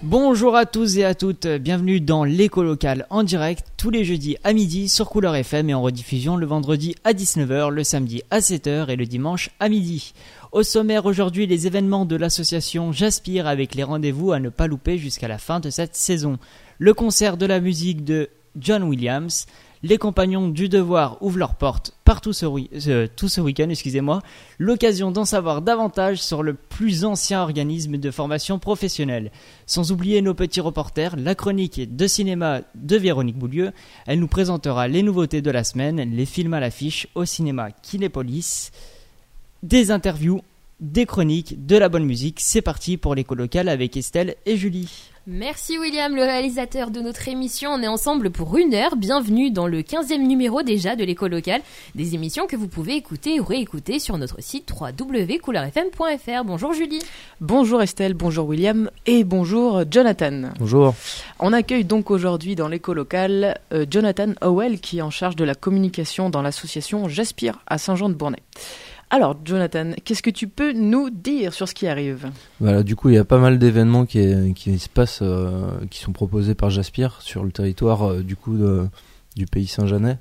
Bonjour à tous et à toutes, bienvenue dans l'écho locale en direct tous les jeudis à midi sur Couleur FM et en rediffusion le vendredi à 19h, le samedi à 7h et le dimanche à midi. Au sommaire aujourd'hui, les événements de l'association J'Aspire avec les rendez-vous à ne pas louper jusqu'à la fin de cette saison. Le concert de la musique de John Williams. Les compagnons du devoir ouvrent leurs portes tout ce week-end, l'occasion d'en savoir davantage sur le plus ancien organisme de formation professionnelle. Sans oublier nos petits reporters, la chronique de cinéma de Véronique Boulieu. Elle nous présentera les nouveautés de la semaine, les films à l'affiche au cinéma Kinépolis, des interviews, des chroniques, de la bonne musique. C'est parti pour l'écho local avec Estelle et Julie. Merci William, le réalisateur de notre émission. On est ensemble pour 1 heure. Bienvenue dans le 15e numéro déjà de l'écho locale. Des émissions que vous pouvez écouter ou réécouter sur notre site www.couleurfm.fr. Bonjour Julie. Bonjour Estelle, bonjour William et bonjour Jonathan. Bonjour. On accueille donc aujourd'hui dans l'écho locale Jonathan Howell qui est en charge de la communication dans l'association J'Aspire à Saint-Jean-de-Bournay. Alors, Jonathan, qu'est-ce que tu peux nous dire sur ce qui arrive ? Voilà, du coup, il y a pas mal d'événements qui se passent, qui sont proposés par J'Aspire sur le territoire du pays Saint-Jeanais.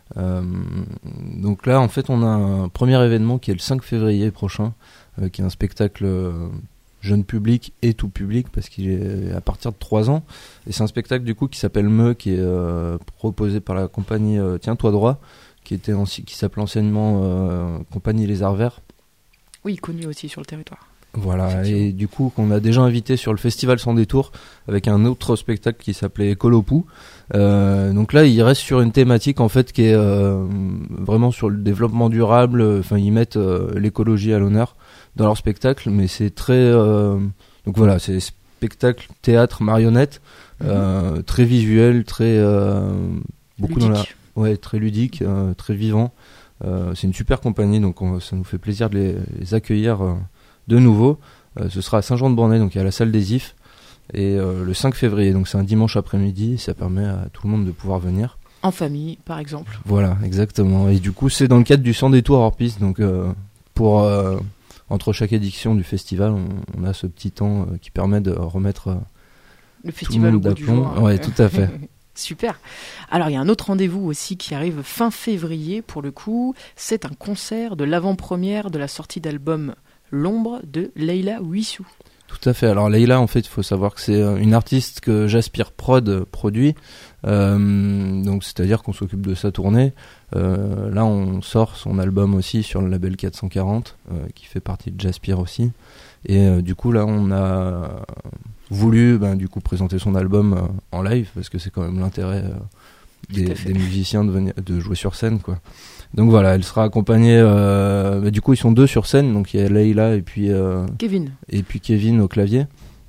Donc là, en fait, on a un premier événement qui est le 5 février prochain, qui est un spectacle jeune public et tout public, parce qu'il est à partir de 3 ans. Et c'est un spectacle, du coup, qui s'appelle Meu, qui est proposé par la compagnie Tiens-toi droit, qui s'appelle anciennement Compagnie Les Arts Verts. Oui, connu aussi sur le territoire. Voilà, et du coup qu'on a déjà invité sur le festival Sans Détour avec un autre spectacle qui s'appelait Colopou. Donc là, ils restent sur une thématique en fait qui est vraiment sur le développement durable. Enfin, ils mettent l'écologie à l'honneur dans leur spectacle, mais c'est très donc voilà, c'est spectacle, théâtre, marionnette, très visuel, très beaucoup ludique. dans la très ludique, très vivant. C'est une super compagnie, donc ça nous fait plaisir de les accueillir de nouveau. Ce sera à Saint-Jean-de-Bournay, donc à la salle des IF, et le 5 février, donc c'est un dimanche après-midi, ça permet à tout le monde de pouvoir venir. En famille, par exemple. Voilà, exactement. Et du coup, c'est dans le cadre du Sans Détour hors piste, donc entre chaque édition du festival, on a ce petit temps qui permet de remettre le festival au goût du jour. Ouais, tout à fait. Super. Alors, il y a un autre rendez-vous aussi qui arrive fin février, pour le coup. C'est un concert de l'avant-première de la sortie d'album L'Ombre de Leïla Ouissou. Tout à fait. Alors, Leïla, en fait, il faut savoir que c'est une artiste que J'Aspire produit. Donc, c'est-à-dire qu'on s'occupe de sa tournée. Là, on sort son album aussi sur le label 440, qui fait partie de J'Aspire aussi. Et du coup, là, on a voulu présenter son album en live, parce que c'est quand même l'intérêt des musiciens de jouer sur scène, quoi. Donc voilà, elle sera accompagnée du coup ils sont 2 sur scène, donc il y a Leïla et puis Kevin au clavier.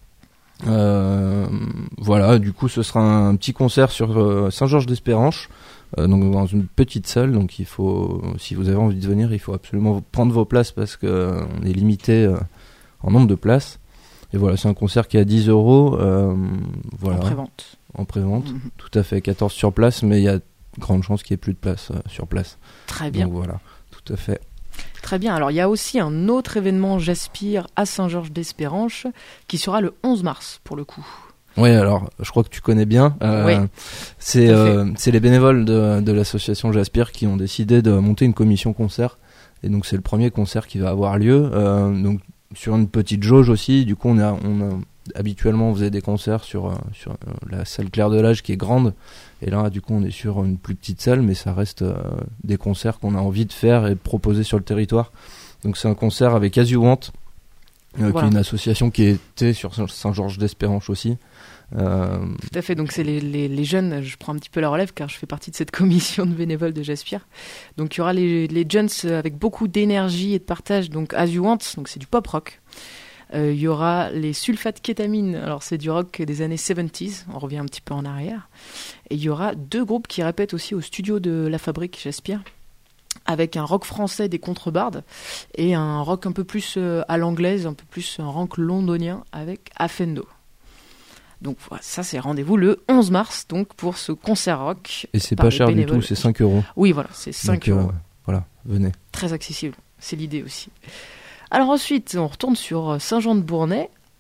Voilà, du coup ce sera un petit concert sur Saint-Georges-d'Espéranche, donc dans une petite salle. Donc il faut, si vous avez envie de venir, il faut absolument prendre vos places, parce que on est limité en nombre de places. Et voilà, c'est un concert qui est à 10 €. Voilà. En prévente, tout à fait, 14 sur place, mais il y a grande chance qu'il n'y ait plus de place sur place. Très bien. Donc voilà, tout à fait. Très bien, alors il y a aussi un autre événement J'Aspire à Saint-Georges-d'Espéranche qui sera le 11 mars pour le coup. Oui, alors je crois que tu connais bien. Oui, c'est les bénévoles de l'association J'Aspire qui ont décidé de monter une commission concert. Et donc c'est le premier concert qui va avoir lieu. Donc sur une petite jauge aussi. Du coup, on a habituellement on faisait des concerts sur la salle Claire de Lage qui est grande. Et là, du coup, on est sur une plus petite salle, mais ça reste des concerts qu'on a envie de faire et de proposer sur le territoire. Donc c'est un concert avec As You Want, qui est une association qui était sur Saint-Georges-d'Espéranche aussi. Tout à fait, donc c'est les jeunes, je prends un petit peu la relève car je fais partie de cette commission de bénévoles de J'Aspire. Donc il y aura les jeunes avec beaucoup d'énergie et de partage, donc As You Want, donc c'est du pop rock. Il y aura les Sulfates Kétamine, alors c'est du rock des années 70s, on revient un petit peu en arrière. Et il y aura 2 groupes qui répètent aussi au studio de La Fabrique J'Aspire, avec un rock français des contrebardes et un rock un peu plus à l'anglaise, un peu plus un rock londonien avec Afendo. Donc voilà, ça c'est rendez-vous le 11 mars donc pour ce concert rock. Et c'est pas cher bénévoles. Du tout, c'est 5 €. Oui voilà, c'est 5 €. Voilà, venez. Très accessible, c'est l'idée aussi. Alors ensuite, on retourne sur Saint-Jean-de-Bournay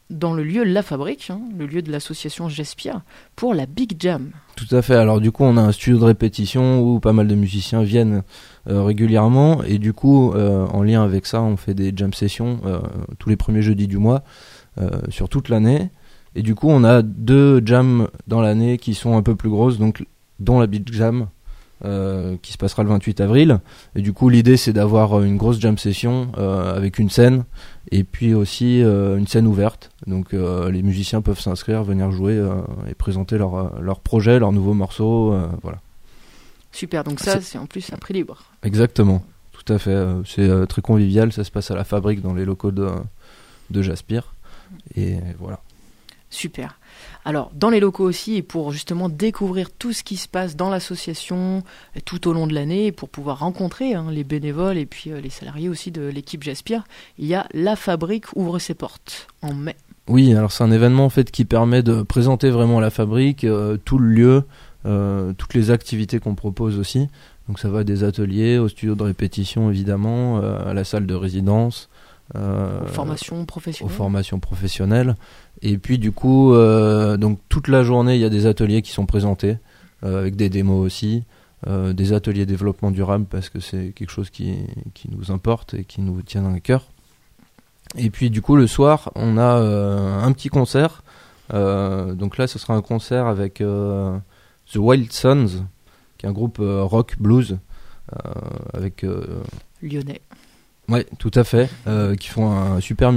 dans le lieu La Fabrique, le lieu de l'association J'Aspire, pour la Big Jam. Tout à fait. Alors du coup, on a un studio de répétition où pas mal de musiciens viennent régulièrement, et du coup, en lien avec ça, on fait des jam sessions tous les premiers jeudis du mois sur toute l'année. Et du coup, on a 2 jams dans l'année qui sont un peu plus grosses, donc dont la Big Jam qui se passera le 28 avril. Et du coup, l'idée, c'est d'avoir une grosse jam session avec une scène et puis aussi une scène ouverte. Donc les musiciens peuvent s'inscrire, venir jouer et présenter leur projet, leurs nouveaux morceaux. Voilà. Super, donc ça, c'est en plus à prix libre. Exactement, tout à fait. C'est très convivial, ça se passe à la Fabrique dans les locaux de J'Aspire. Et voilà. Super. Alors, dans les locaux aussi, et pour justement découvrir tout ce qui se passe dans l'association tout au long de l'année, et pour pouvoir rencontrer les bénévoles et puis les salariés aussi de l'équipe J'Aspire, il y a La Fabrique ouvre ses portes en mai. Oui, alors c'est un événement en fait qui permet de présenter vraiment la Fabrique, tout le lieu, toutes les activités qu'on propose aussi. Donc ça va des ateliers, au studio de répétition évidemment, à la salle de résidence, aux formations professionnelles. Et puis du coup, donc toute la journée, il y a des ateliers qui sont présentés, avec des démos aussi, des ateliers développement durable parce que c'est quelque chose qui nous importe et qui nous tient à cœur. Et puis du coup, le soir, on a un petit concert. Donc là, ce sera un concert avec The Wild Sons, qui est un groupe rock blues avec lyonnais. Ouais, tout à fait, qui font un super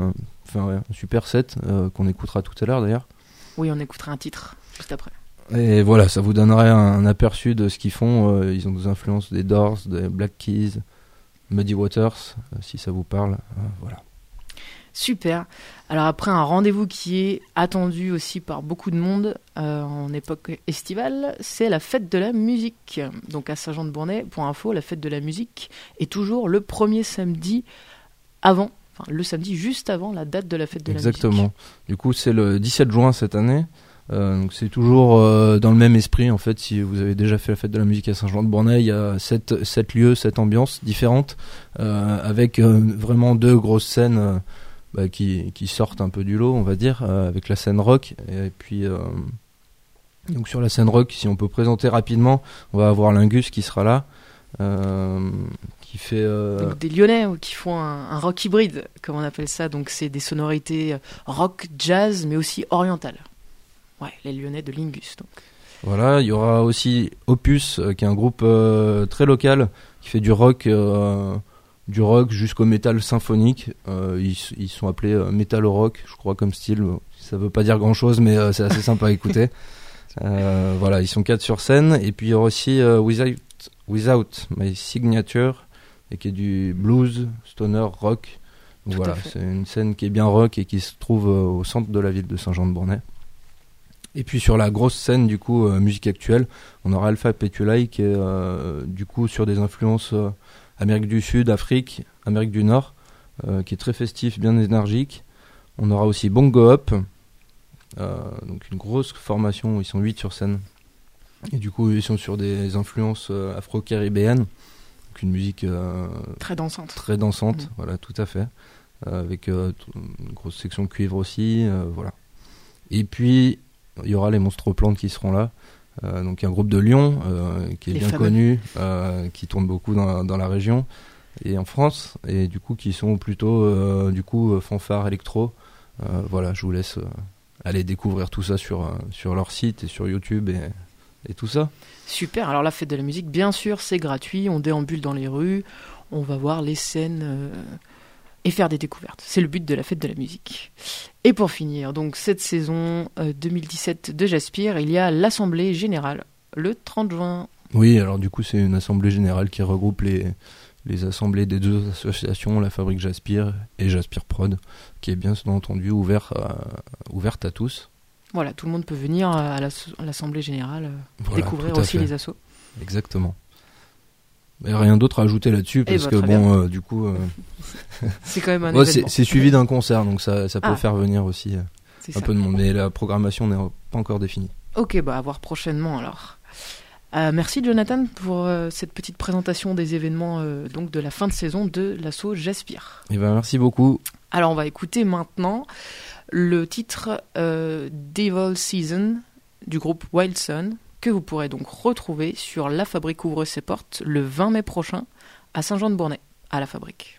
set qu'on écoutera tout à l'heure d'ailleurs. Oui, on écoutera un titre juste après. Et voilà, ça vous donnerait un aperçu de ce qu'ils font. Ils ont des influences des Doors, des Black Keys, Muddy Waters, si ça vous parle. Voilà. Super. Alors après un rendez-vous qui est attendu aussi par beaucoup de monde en époque estivale, c'est la fête de la musique. Donc à Saint-Jean-de-Bournay, pour info, la fête de la musique est toujours le premier samedi avant, enfin le samedi juste avant la date de la fête de la musique. Exactement. Du coup, c'est le 17 juin cette année. Donc c'est toujours dans le même esprit en fait. Si vous avez déjà fait la fête de la musique à Saint-Jean-de-Bournay, il y a 7 lieux, 7 ambiances différentes avec vraiment 2 grosses scènes qui sortent un peu du lot, on va dire, avec la scène rock. Et puis donc sur la scène rock, si on peut présenter rapidement, on va avoir Lingus qui sera là, qui fait donc des Lyonnais qui font un rock hybride, comme on appelle ça. Donc c'est des sonorités rock, jazz, mais aussi orientales. Ouais, les Lyonnais de Lingus. Donc. Voilà, il y aura aussi Opus, qui est un groupe très local, qui fait du rock jusqu'au métal symphonique. Ils sont appelés métal rock, je crois, comme style. Ça veut pas dire grand chose, mais c'est assez sympa à écouter. Voilà, ils sont 4 sur scène. Et puis il y aura aussi Without My Signature, et qui est du blues, stoner, rock. Donc voilà, c'est une scène qui est bien rock et qui se trouve au centre de la ville de Saint-Jean-de-Bournay. Et puis sur la grosse scène, du coup, musique actuelle, on aura Alpha Petulai, qui est du coup sur des influences Amérique du Sud, Afrique, Amérique du Nord, qui est très festif, bien énergique. On aura aussi Bongo Up, donc une grosse formation où ils sont 8 sur scène. Et du coup, ils sont sur des influences afro-caribéennes, donc une musique très dansante. Très dansante, voilà, tout à fait. Avec une grosse section cuivre aussi, voilà. Et puis, il y aura les Monstres Plantes qui seront là. Donc un groupe de Lyon qui est bien connu, qui tourne beaucoup dans la région et en France, et du coup qui sont plutôt fanfare électro. Voilà, je vous laisse aller découvrir tout ça sur leur site et sur YouTube et tout ça. Super. Alors la fête de la musique, bien sûr, c'est gratuit. On déambule dans les rues, on va voir les scènes et faire des découvertes. C'est le but de la fête de la musique. Et pour finir, donc cette saison 2017 de J'Aspire, il y a l'Assemblée Générale le 30 juin. Oui, alors du coup c'est une Assemblée Générale qui regroupe les assemblées des 2 associations, la Fabrique J'Aspire et J'Aspire Prod, qui est bien entendu ouverte à tous. Voilà, tout le monde peut venir à l'Assemblée Générale découvrir aussi les assos. Exactement. Il n'y a rien d'autre à ajouter là-dessus, parce que du coup... c'est quand même un événement. C'est suivi d'un concert, donc ça peut faire venir aussi un peu de monde. Mais la programmation n'est pas encore définie. Ok, à voir prochainement alors. Merci Jonathan pour cette petite présentation des événements donc de la fin de saison de l'asso J'Aspire. Merci beaucoup. Alors on va écouter maintenant le titre Devil Season du groupe Wild Sun, que vous pourrez donc retrouver sur La Fabrique ouvre ses portes le 20 mai prochain à Saint-Jean-de-Bournay, à La Fabrique.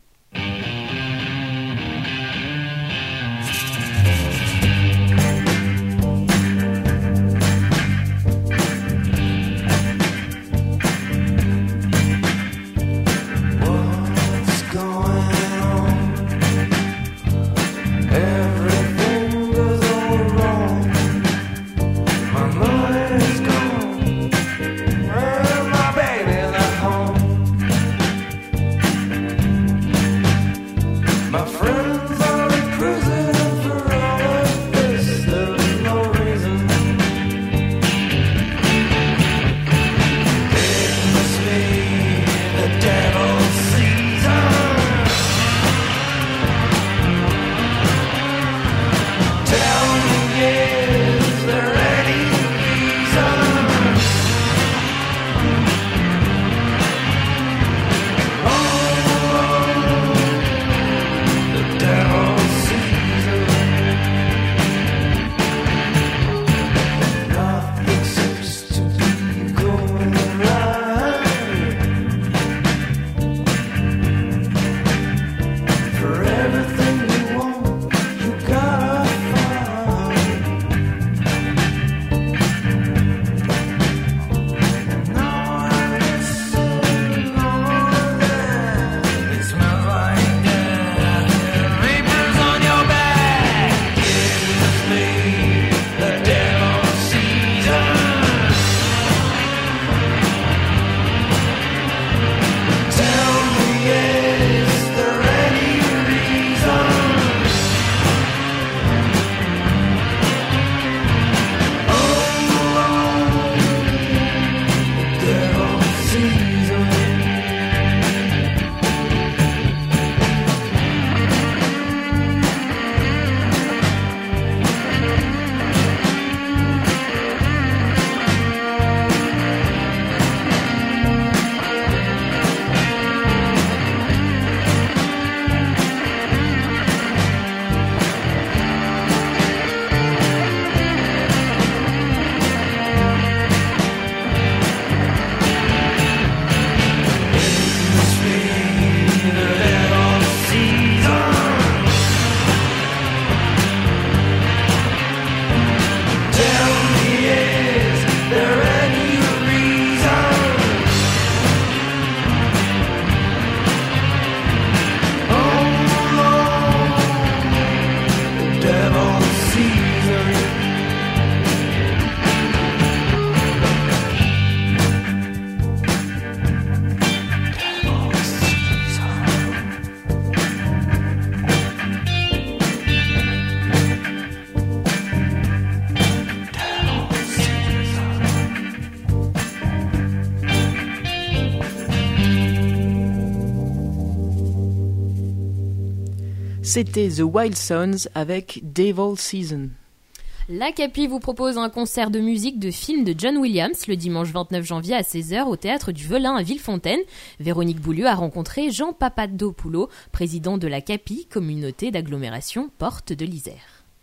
C'était The Wild Sons avec Devil Season. L'Acapie vous propose un concert de musique de film de John Williams le dimanche 29 janvier à 16h au Théâtre du Velin à Villefontaine. Véronique Boulieu a rencontré Jean Papadopoulos, président de l'Acapie, communauté d'agglomération Porte de l'Isère.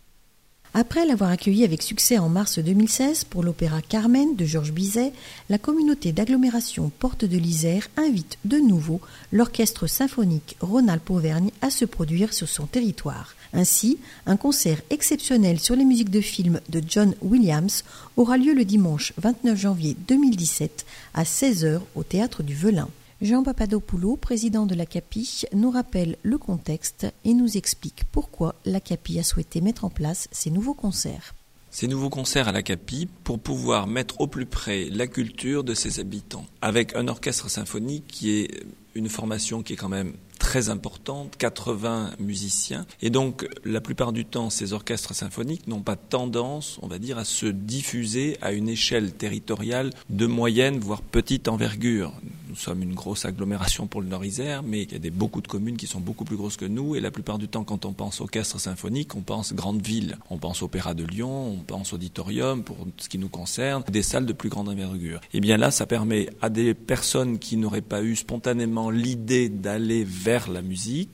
Après l'avoir accueilli avec succès en mars 2016 pour l'opéra Carmen de Georges Bizet, la communauté d'agglomération Porte de l'Isère invite de nouveau l'orchestre symphonique Rhône-Alpes-Auvergne à se produire sur son territoire. Ainsi, un concert exceptionnel sur les musiques de films de John Williams aura lieu le dimanche 29 janvier 2017 à 16h au Théâtre du Velin. Jean Papadopoulos, président de l'Acapie, nous rappelle le contexte et nous explique pourquoi l'Acapie a souhaité mettre en place ces nouveaux concerts. Ces nouveaux concerts à l'Acapie pour pouvoir mettre au plus près la culture de ses habitants, avec un orchestre symphonique qui est une formation qui est quand même très importante, 80 musiciens. Et donc, la plupart du temps, ces orchestres symphoniques n'ont pas tendance, on va dire, à se diffuser à une échelle territoriale de moyenne, voire petite envergure. Nous sommes une grosse agglomération pour le Nord-Isère, mais il y a beaucoup de communes qui sont beaucoup plus grosses que nous. Et la plupart du temps, quand on pense orchestre symphonique, on pense grande ville. On pense Opéra de Lyon, on pense auditorium, pour ce qui nous concerne, des salles de plus grande envergure. Et bien là, ça permet à des personnes qui n'auraient pas eu spontanément l'idée d'aller vers la musique,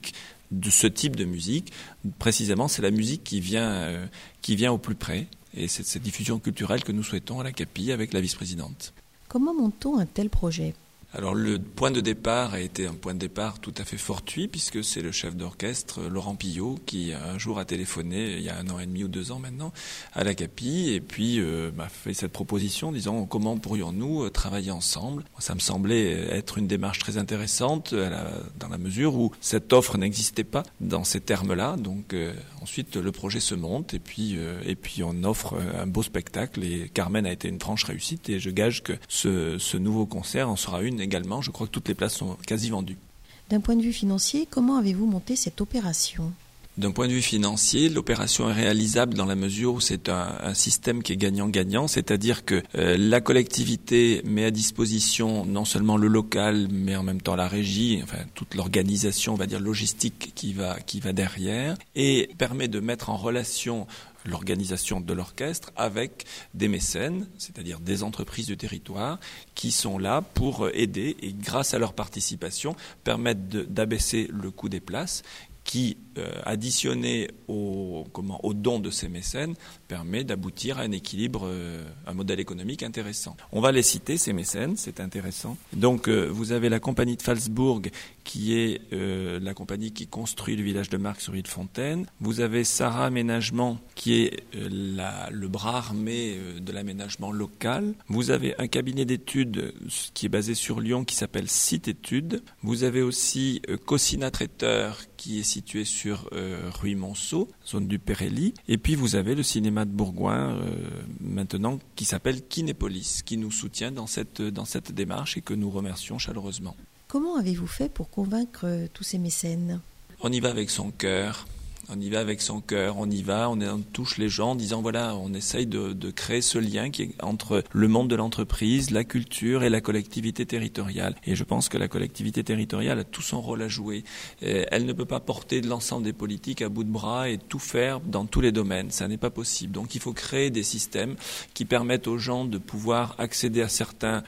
de ce type de musique. Précisément, c'est la musique qui vient au plus près. Et c'est cette diffusion culturelle que nous souhaitons à l'ACAPI avec la vice-présidente. Comment monte-t-on un tel projet ? Alors le point de départ a été un point de départ tout à fait fortuit puisque c'est le chef d'orchestre Laurent Pillot qui un jour a téléphoné il y a 1 an et demi ou 2 ans maintenant à l'ACAPI et puis m'a fait cette proposition disant comment pourrions-nous travailler ensemble. Ça me semblait être une démarche très intéressante dans la mesure où cette offre n'existait pas dans ces termes-là. Donc ensuite le projet se monte et puis on offre un beau spectacle et Carmen a été une franche réussite et je gage que ce nouveau concert en sera une également. Je crois que toutes les places sont quasi vendues. D'un point de vue financier, comment avez-vous monté cette opération ? D'un point de vue financier, l'opération est réalisable dans la mesure où c'est un système qui est gagnant-gagnant, c'est-à-dire que la collectivité met à disposition non seulement le local, mais en même temps la régie, enfin toute l'organisation, on va dire logistique qui va derrière, et permet de mettre en relation l'organisation de l'orchestre avec des mécènes, c'est-à-dire des entreprises du territoire qui sont là pour aider et grâce à leur participation permettre d'abaisser le coût des places qui, additionné aux dons de ces mécènes, permet d'aboutir à un équilibre, un modèle économique intéressant. On va les citer, ces mécènes, c'est intéressant. Donc, vous avez la compagnie de Phalsbourg, qui est la compagnie qui construit le village de Marcq sur Île-Fontaine. Vous avez Sarah Aménagement, qui est le bras armé de l'aménagement local. Vous avez un cabinet d'études qui est basé sur Lyon, qui s'appelle Site Études. Vous avez aussi Cossina Traiteur, qui est situé sur Ruy-Monceau, zone du Péréli. Et puis vous avez le cinéma de Bourgoin, maintenant, qui s'appelle Kinépolis, qui nous soutient dans cette démarche et que nous remercions chaleureusement. Comment avez-vous fait pour convaincre tous ces mécènes ? On y va avec son cœur. On y va avec son cœur, on touche les gens en disant voilà, on essaye de créer ce lien qui est entre le monde de l'entreprise, la culture et la collectivité territoriale. Et je pense que la collectivité territoriale a tout son rôle à jouer. Elle ne peut pas porter l'ensemble des politiques à bout de bras et tout faire dans tous les domaines. Ça n'est pas possible. Donc il faut créer des systèmes qui permettent aux gens de pouvoir accéder à certains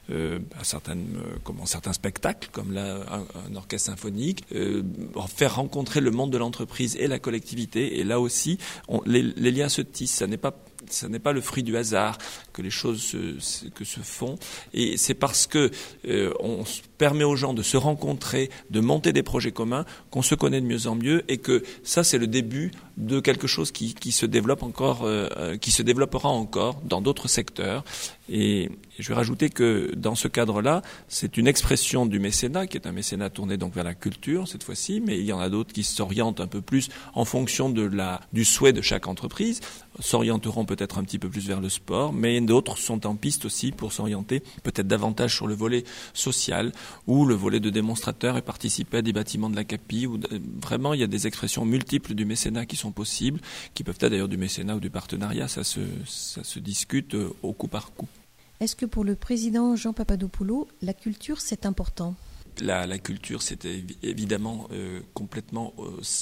spectacles, comme là un orchestre symphonique, faire rencontrer le monde de l'entreprise et la collectivité. Et là aussi, les liens se tissent. Ça n'est pas le fruit du hasard que les choses se font. Et c'est parce que on permet aux gens de se rencontrer, de monter des projets communs, qu'on se connaît de mieux en mieux, et que ça, c'est le début de quelque chose qui se développe encore, qui se développera encore dans d'autres secteurs. Et je vais rajouter que dans ce cadre-là, c'est une expression du mécénat, qui est un mécénat tourné donc vers la culture cette fois-ci, mais il y en a d'autres qui s'orientent un peu plus en fonction du souhait de chaque entreprise, s'orienteront peut-être un petit peu plus vers le sport, mais d'autres sont en piste aussi pour s'orienter peut-être davantage sur le volet social ou le volet de démonstrateur et participer à des bâtiments de l'ACAPI. Vraiment, il y a des expressions multiples du mécénat qui sont possibles, qui peuvent être d'ailleurs du mécénat ou du partenariat, ça se discute au coup par coup. Est-ce que pour le président Jean Papadopoulou, la culture c'est important ? La culture, c'est évidemment complètement,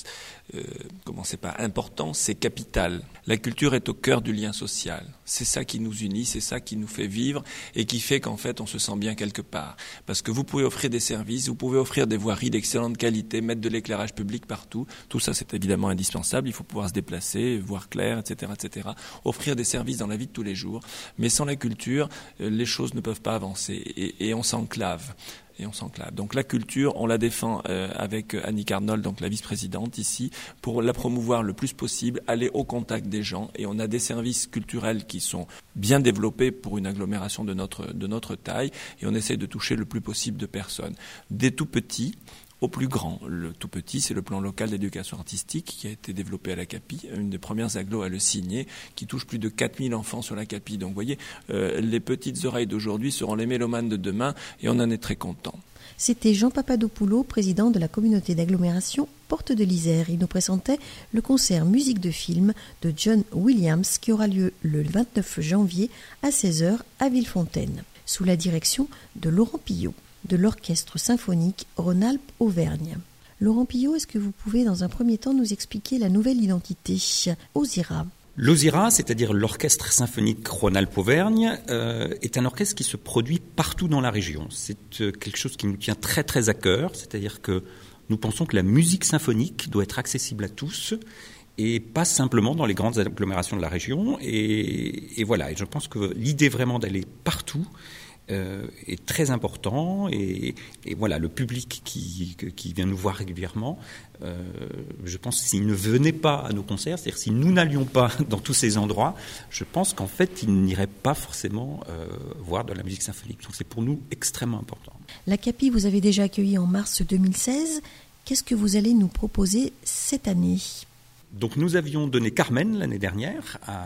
c'est pas important, c'est capital. La culture est au cœur du lien social. C'est ça qui nous unit, c'est ça qui nous fait vivre et qui fait qu'en fait on se sent bien quelque part. Parce que vous pouvez offrir des services, vous pouvez offrir des voiries d'excellente qualité, mettre de l'éclairage public partout. Tout ça, c'est évidemment indispensable. Il faut pouvoir se déplacer, voir clair, etc., etc. Offrir des services dans la vie de tous les jours. Mais sans la culture, les choses ne peuvent pas avancer et on s'enclave. Donc la culture, on la défend avec Annick Arnold, donc la vice-présidente ici, pour la promouvoir le plus possible, aller au contact des gens. Et on a des services culturels qui sont bien développés pour une agglomération de notre taille. Et on essaie de toucher le plus possible de personnes. Des tout petits au plus grand. Le tout petit, c'est le plan local d'éducation artistique qui a été développé à l'ACAPI, une des premières agglos à le signer, qui touche plus de 4000 enfants sur l'ACAPI. Donc vous voyez, les petites oreilles d'aujourd'hui seront les mélomanes de demain et on en est très content. C'était Jean Papadopoulou, président de la communauté d'agglomération Porte de l'Isère. Il nous présentait le concert musique de film de John Williams qui aura lieu le 29 janvier à 16h à Villefontaine, sous la direction de Laurent Pillot, de l'Orchestre symphonique Rhône-Alpes-Auvergne. Laurent Pillot, est-ce que vous pouvez dans un premier temps nous expliquer la nouvelle identité OSIRA ? L'OSIRA, c'est-à-dire l'Orchestre symphonique Rhône-Alpes-Auvergne, est un orchestre qui se produit partout dans la région. C'est quelque chose qui nous tient très très à cœur, c'est-à-dire que Nous pensons que la musique symphonique doit être accessible à tous et pas simplement dans les grandes agglomérations de la région. Et voilà, et je pense que l'idée vraiment d'aller partout est très important. Et voilà, le public qui vient nous voir régulièrement, je pense que s'il ne venait pas à nos concerts, c'est-à-dire si nous n'allions pas dans tous ces endroits, je pense qu'en fait, il n'irait pas forcément voir de la musique symphonique. Donc c'est pour nous extrêmement important. La CAPI, vous avez déjà accueilli en mars 2016. Qu'est-ce que vous allez nous proposer cette année ? Donc nous avions donné Carmen l'année dernière à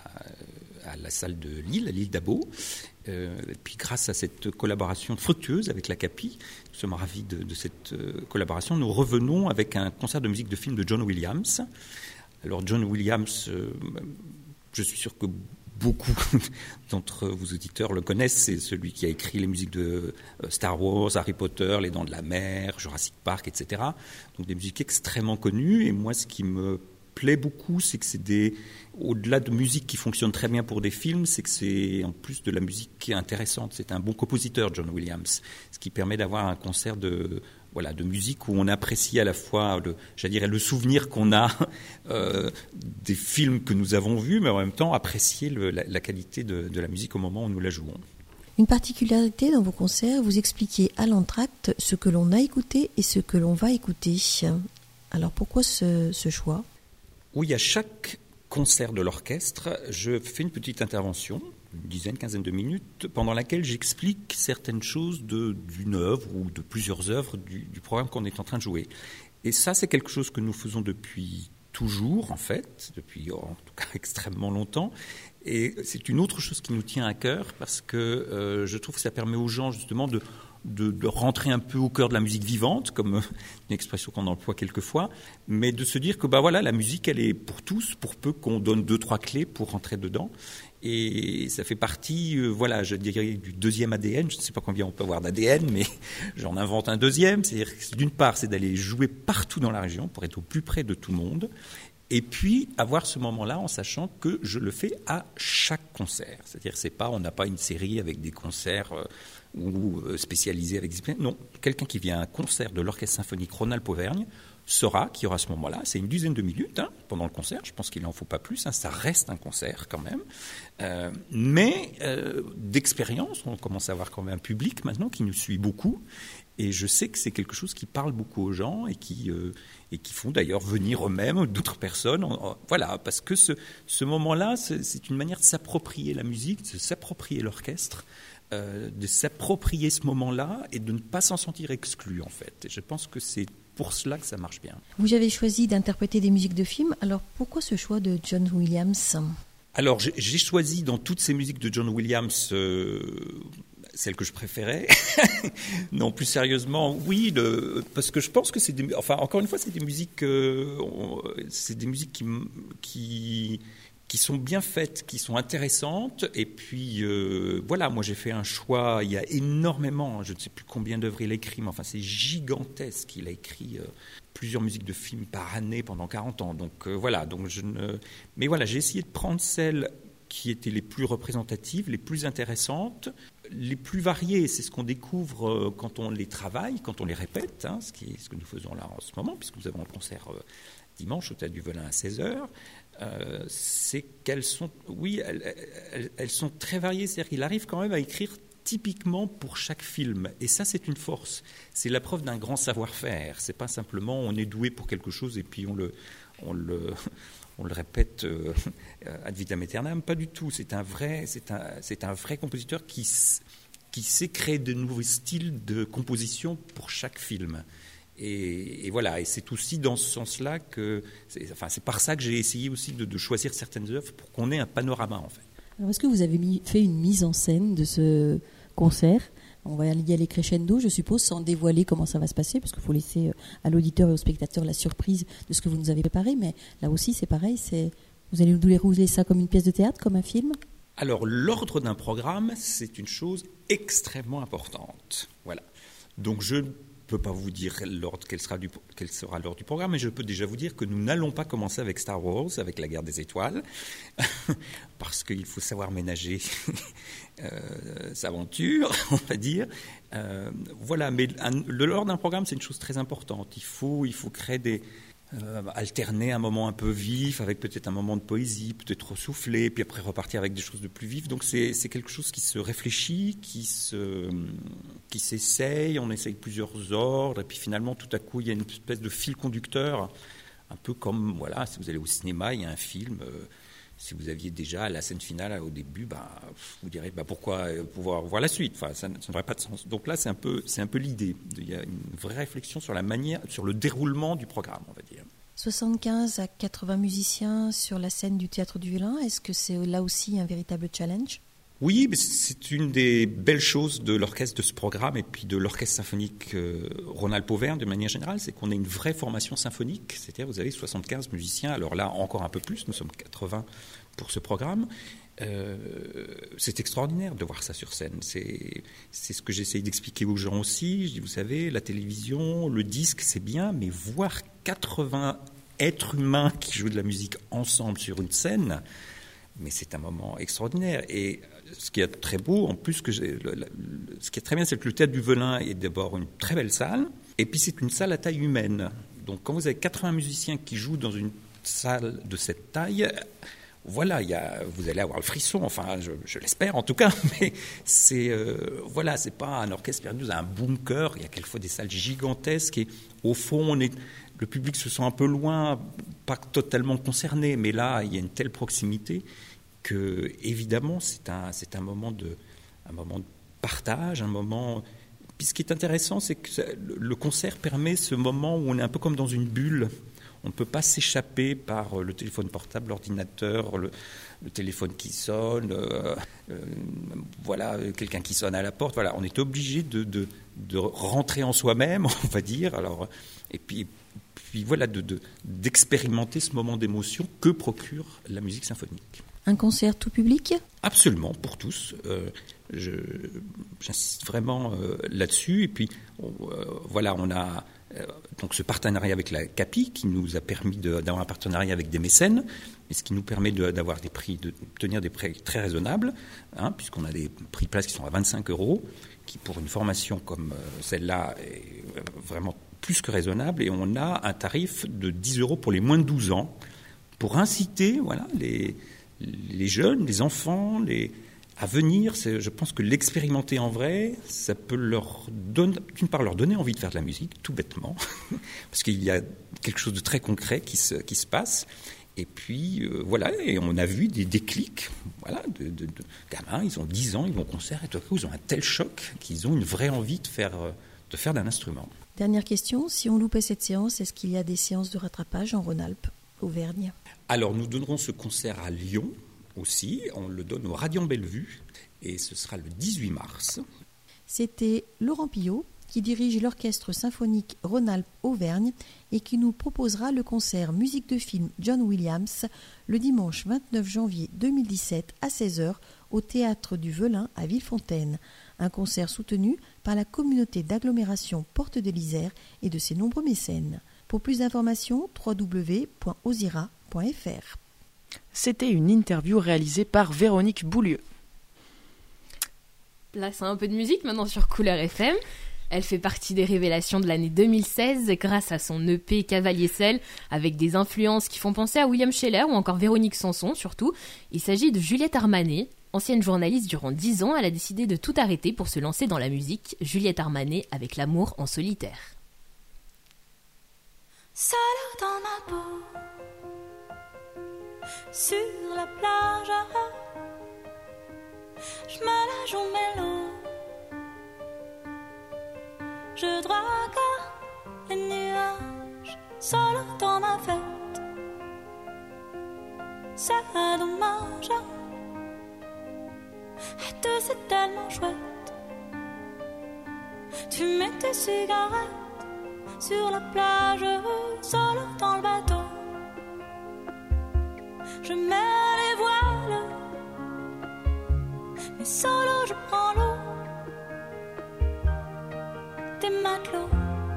la salle de Lille, à l'île d'Abo. Et puis grâce à cette collaboration fructueuse avec la CAPI, nous sommes ravis de cette collaboration. Nous revenons avec un concert de musique de film de John Williams. Alors John Williams, je suis sûr que beaucoup d'entre vos auditeurs le connaissent. C'est celui qui a écrit les musiques de Star Wars, Harry Potter, Les Dents de la Mer, Jurassic Park, etc. Donc des musiques extrêmement connues. Et moi, ce qui me plaît beaucoup, c'est que au-delà de musique qui fonctionne très bien pour des films, c'est que c'est en plus de la musique qui est intéressante. C'est un bon compositeur, John Williams, ce qui permet d'avoir un concert de musique où on apprécie à la fois le souvenir qu'on a des films que nous avons vus, mais en même temps apprécier la qualité de la musique au moment où nous la jouons. Une particularité dans vos concerts, vous expliquez à l'entracte ce que l'on a écouté et ce que l'on va écouter. Alors pourquoi ce choix ? Oui, à chaque concert de l'orchestre, je fais une petite intervention, une dizaine, quinzaine de minutes, pendant laquelle j'explique certaines choses d'une œuvre ou de plusieurs œuvres du programme qu'on est en train de jouer. Et ça, c'est quelque chose que nous faisons depuis toujours, en fait, depuis en tout cas extrêmement longtemps. Et c'est une autre chose qui nous tient à cœur parce que je trouve que ça permet aux gens justement de rentrer un peu au cœur de la musique vivante, comme une expression qu'on emploie quelquefois, mais de se dire que la musique, elle est pour tous, pour peu qu'on donne 2-3 clés pour rentrer dedans. Et ça fait partie, je dirais, du deuxième ADN. Je ne sais pas combien on peut avoir d'ADN, mais j'en invente un deuxième. C'est-à-dire que d'une part, c'est d'aller jouer partout dans la région pour être au plus près de tout le monde. Et puis, avoir ce moment-là en sachant que je le fais à chaque concert. C'est-à-dire, on n'a pas une série avec des concerts ou spécialisés avec discipline. Non, quelqu'un qui vient à un concert de l'Orchestre Symphonique Rhône-Alpes-Auvergne saura qu'il y aura ce moment-là. C'est une dizaine de minutes pendant le concert. Je pense qu'il n'en faut pas plus. Ça reste un concert quand même. Mais d'expérience, on commence à avoir quand même un public maintenant qui nous suit beaucoup. Et je sais que c'est quelque chose qui parle beaucoup aux gens et qui font d'ailleurs venir eux-mêmes d'autres personnes. Voilà, parce que ce moment-là, c'est une manière de s'approprier la musique, de s'approprier l'orchestre, de s'approprier ce moment-là et de ne pas s'en sentir exclu, en fait. Et je pense que c'est pour cela que ça marche bien. Vous avez choisi d'interpréter des musiques de films. Alors, pourquoi ce choix de John Williams ? Alors, j'ai choisi dans toutes ces musiques de John Williams celle que je préférais. Non, plus sérieusement, oui, parce que je pense que encore une fois, c'est des musiques qui sont bien faites, qui sont intéressantes. Et puis, moi j'ai fait un choix. Il y a énormément, je ne sais plus combien d'œuvres il a écrit, mais enfin c'est gigantesque. Il a écrit plusieurs musiques de films par année pendant 40 ans. Donc mais j'ai essayé de prendre celles qui étaient les plus représentatives, les plus intéressantes, les plus variées. C'est ce qu'on découvre quand on les travaille, quand on les répète, ce que nous faisons là en ce moment, puisque nous avons un concert dimanche au Théâtre du Velin à 16h. C'est qu'elles sont, elles sont très variées. C'est-à-dire qu'il arrive quand même à écrire typiquement pour chaque film. Et ça, c'est une force. C'est la preuve d'un grand savoir-faire. C'est pas simplement on est doué pour quelque chose et puis on le répète ad vitam aeternam. Pas du tout. C'est un vrai compositeur qui sait créer de nouveaux styles de composition pour chaque film. Et voilà, et c'est aussi dans ce sens-là c'est par ça que j'ai essayé aussi de choisir certaines œuvres pour qu'on ait un panorama, en fait. Alors, est-ce que vous avez fait une mise en scène de ce concert ? On va y aller crescendo, je suppose, sans dévoiler comment ça va se passer, parce qu'il faut laisser à l'auditeur et au spectateur la surprise de ce que vous nous avez préparé. Mais là aussi, c'est pareil, vous allez nous dérouler ça comme une pièce de théâtre, comme un film ? Alors, l'ordre d'un programme, c'est une chose extrêmement importante. Voilà. Donc, je ne peux pas vous dire quel sera l'ordre du programme, mais je peux déjà vous dire que nous n'allons pas commencer avec Star Wars, avec la guerre des étoiles, parce qu'il faut savoir ménager sa aventure, on va dire. Voilà, mais l'ordre d'un programme, c'est une chose très importante. Il faut créer alterner un moment un peu vif avec peut-être un moment de poésie, peut-être ressouffler, puis après repartir avec des choses de plus vives. Donc c'est quelque chose qui se réfléchit, qui s'essaye, on essaye plusieurs ordres, et puis finalement tout à coup il y a une espèce de fil conducteur, un peu comme, voilà, si vous allez au cinéma, il y a un film, si vous aviez déjà la scène finale au début, vous direz pourquoi pouvoir voir la suite, enfin, ça n'aurait pas de sens. Donc là c'est un peu l'idée, il y a une vraie réflexion sur la manière, sur le déroulement du programme, on va dire. 75 à 80 musiciens sur la scène du Théâtre du Velin, est-ce que c'est là aussi un véritable challenge ? Oui, mais c'est une des belles choses de l'orchestre de ce programme et puis de l'orchestre symphonique Rhône-Alpes-Auvergne de manière générale, c'est qu'on a une vraie formation symphonique, c'est-à-dire vous avez 75 musiciens, alors là encore un peu plus, nous sommes 80 pour ce programme. C'est extraordinaire de voir ça sur scène, c'est ce que j'essaye d'expliquer aux gens aussi. Je dis, vous savez, la télévision, le disque, c'est bien, mais voir 80 êtres humains qui jouent de la musique ensemble sur une scène, mais c'est un moment extraordinaire. Et ce qui est très beau, en plus, ce qui est très bien, c'est que le Théâtre du Velin est d'abord une très belle salle, et puis c'est une salle à taille humaine. Donc quand vous avez 80 musiciens qui jouent dans une salle de cette taille, voilà, vous allez avoir le frisson, enfin, je l'espère en tout cas, mais c'est pas un orchestre perdu dans un bunker. Il y a quelquefois des salles gigantesques et au fond, le public se sent un peu loin, pas totalement concerné, mais là, il y a une telle proximité que, évidemment, c'est un moment de partage, un moment. Puis ce qui est intéressant, c'est que le concert permet ce moment où on est un peu comme dans une bulle. On ne peut pas s'échapper par le téléphone portable, l'ordinateur, le téléphone qui sonne, quelqu'un qui sonne à la porte. Voilà, on est obligé de rentrer en soi-même, on va dire. Alors, et puis voilà, d'expérimenter ce moment d'émotion que procure la musique symphonique. Un concert tout public ? Absolument, pour tous. J'insiste vraiment là-dessus. Et puis, on a donc ce partenariat avec la CAPI qui nous a permis d'avoir un partenariat avec des mécènes, et ce qui nous permet d'avoir des prix, de tenir des prix très raisonnables, puisqu'on a des prix de place qui sont à 25 €, qui pour une formation comme celle-là est vraiment plus que raisonnable, et on a un tarif de 10 € pour les moins de 12 ans, pour inciter les jeunes, les enfants, à venir. Je pense que l'expérimenter en vrai, ça peut d'une part leur donner envie de faire de la musique, tout bêtement, parce qu'il y a quelque chose de très concret qui se passe. Et puis, et on a vu des déclics, de gamins, ils ont 10 ans, ils vont au concert, et tout à coup, ils ont un tel choc qu'ils ont une vraie envie de faire d'un instrument. Dernière question, si on loupait cette séance, est-ce qu'il y a des séances de rattrapage en Rhône-Alpes, Auvergne ? Alors, nous donnerons ce concert à Lyon aussi. On le donne au Radiant Bellevue et ce sera le 18 mars. C'était Laurent Pillot qui dirige l'orchestre symphonique Rhône-Alpes-Auvergne et qui nous proposera le concert musique de film John Williams le dimanche 29 janvier 2017 à 16h au Théâtre du Velin à Villefontaine. Un concert soutenu par la communauté d'agglomération Porte de l'Isère et de ses nombreux mécènes. Pour plus d'informations, www.osira.fr. C'était une interview réalisée par Véronique Boulieu. Place à un peu de musique maintenant sur Couleur FM. Elle fait partie des révélations de l'année 2016 grâce à son EP Cavalier Sel, avec des influences qui font penser à William Scheller ou encore Véronique Sanson surtout. Il s'agit de Juliette Armanet. Ancienne journaliste durant 10 ans, elle a décidé de tout arrêter pour se lancer dans la musique. Juliette Armanet avec l'amour en solitaire. Seule dans ma peau, sur la plage, je me la joue mélo, je drague les nuages, seule dans ma fête. C'est dommage, et tout c'est tellement chouette. Tu mets tes cigarettes sur la plage, seul dans le bateau. Je mets les voiles, mais solo je prends l'eau. Des matelots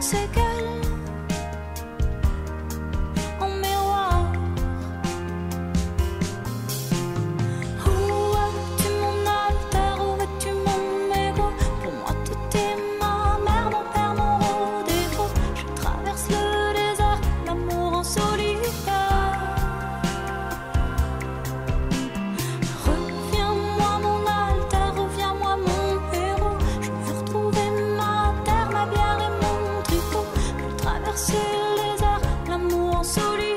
c'est qu'elle en miroir. Où es-tu mon alter, où es-tu mon héros? Pour moi tout est ma mère, mon père, mon rendez-vous. Je traverse le désert, l'amour en solitaire. Reviens-moi mon alter, reviens-moi mon héros. Je veux retrouver ma terre, ma bière et mon tricot. Je traverse le désert, l'amour en solitaire.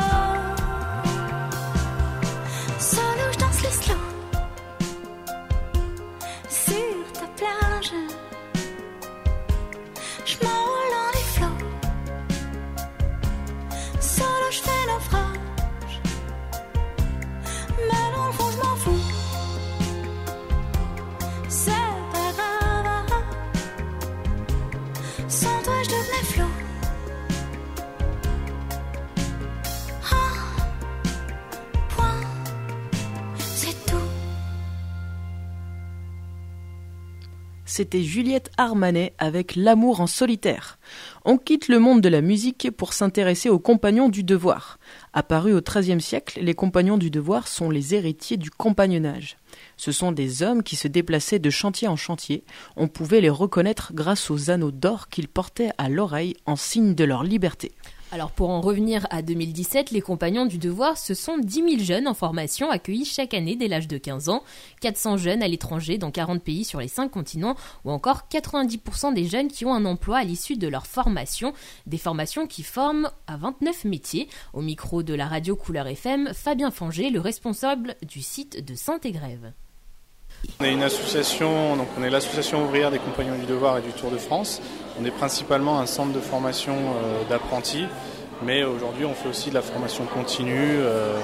Solo je danse les slow sur ta plage. Je m'envole dans les flots. Solo je fais naufrage. Mais dans le fond je m'en fous. C'est pas grave. Sans toi je devenais flot. Un point, c'est tout. C'était Juliette Armanet avec L'amour en solitaire. On quitte le monde de la musique pour s'intéresser aux compagnons du devoir. Apparus au XIIIe siècle, les compagnons du devoir sont les héritiers du compagnonnage. Ce sont des hommes qui se déplaçaient de chantier en chantier. On pouvait les reconnaître grâce aux anneaux d'or qu'ils portaient à l'oreille en signe de leur liberté. Alors pour en revenir à 2017, les compagnons du devoir, ce sont 10 000 jeunes en formation accueillis chaque année dès l'âge de 15 ans, 400 jeunes à l'étranger dans 40 pays sur les 5 continents, ou encore 90% des jeunes qui ont un emploi à l'issue de leur formation, des formations qui forment à 29 métiers. Au micro de la radio Couleur FM, Fabien Fanger, le responsable du site de Saint-Égrève. On est une association, donc on est l'association ouvrière des compagnons du devoir et du Tour de France. On est principalement un centre de formation d'apprentis, mais aujourd'hui on fait aussi de la formation continue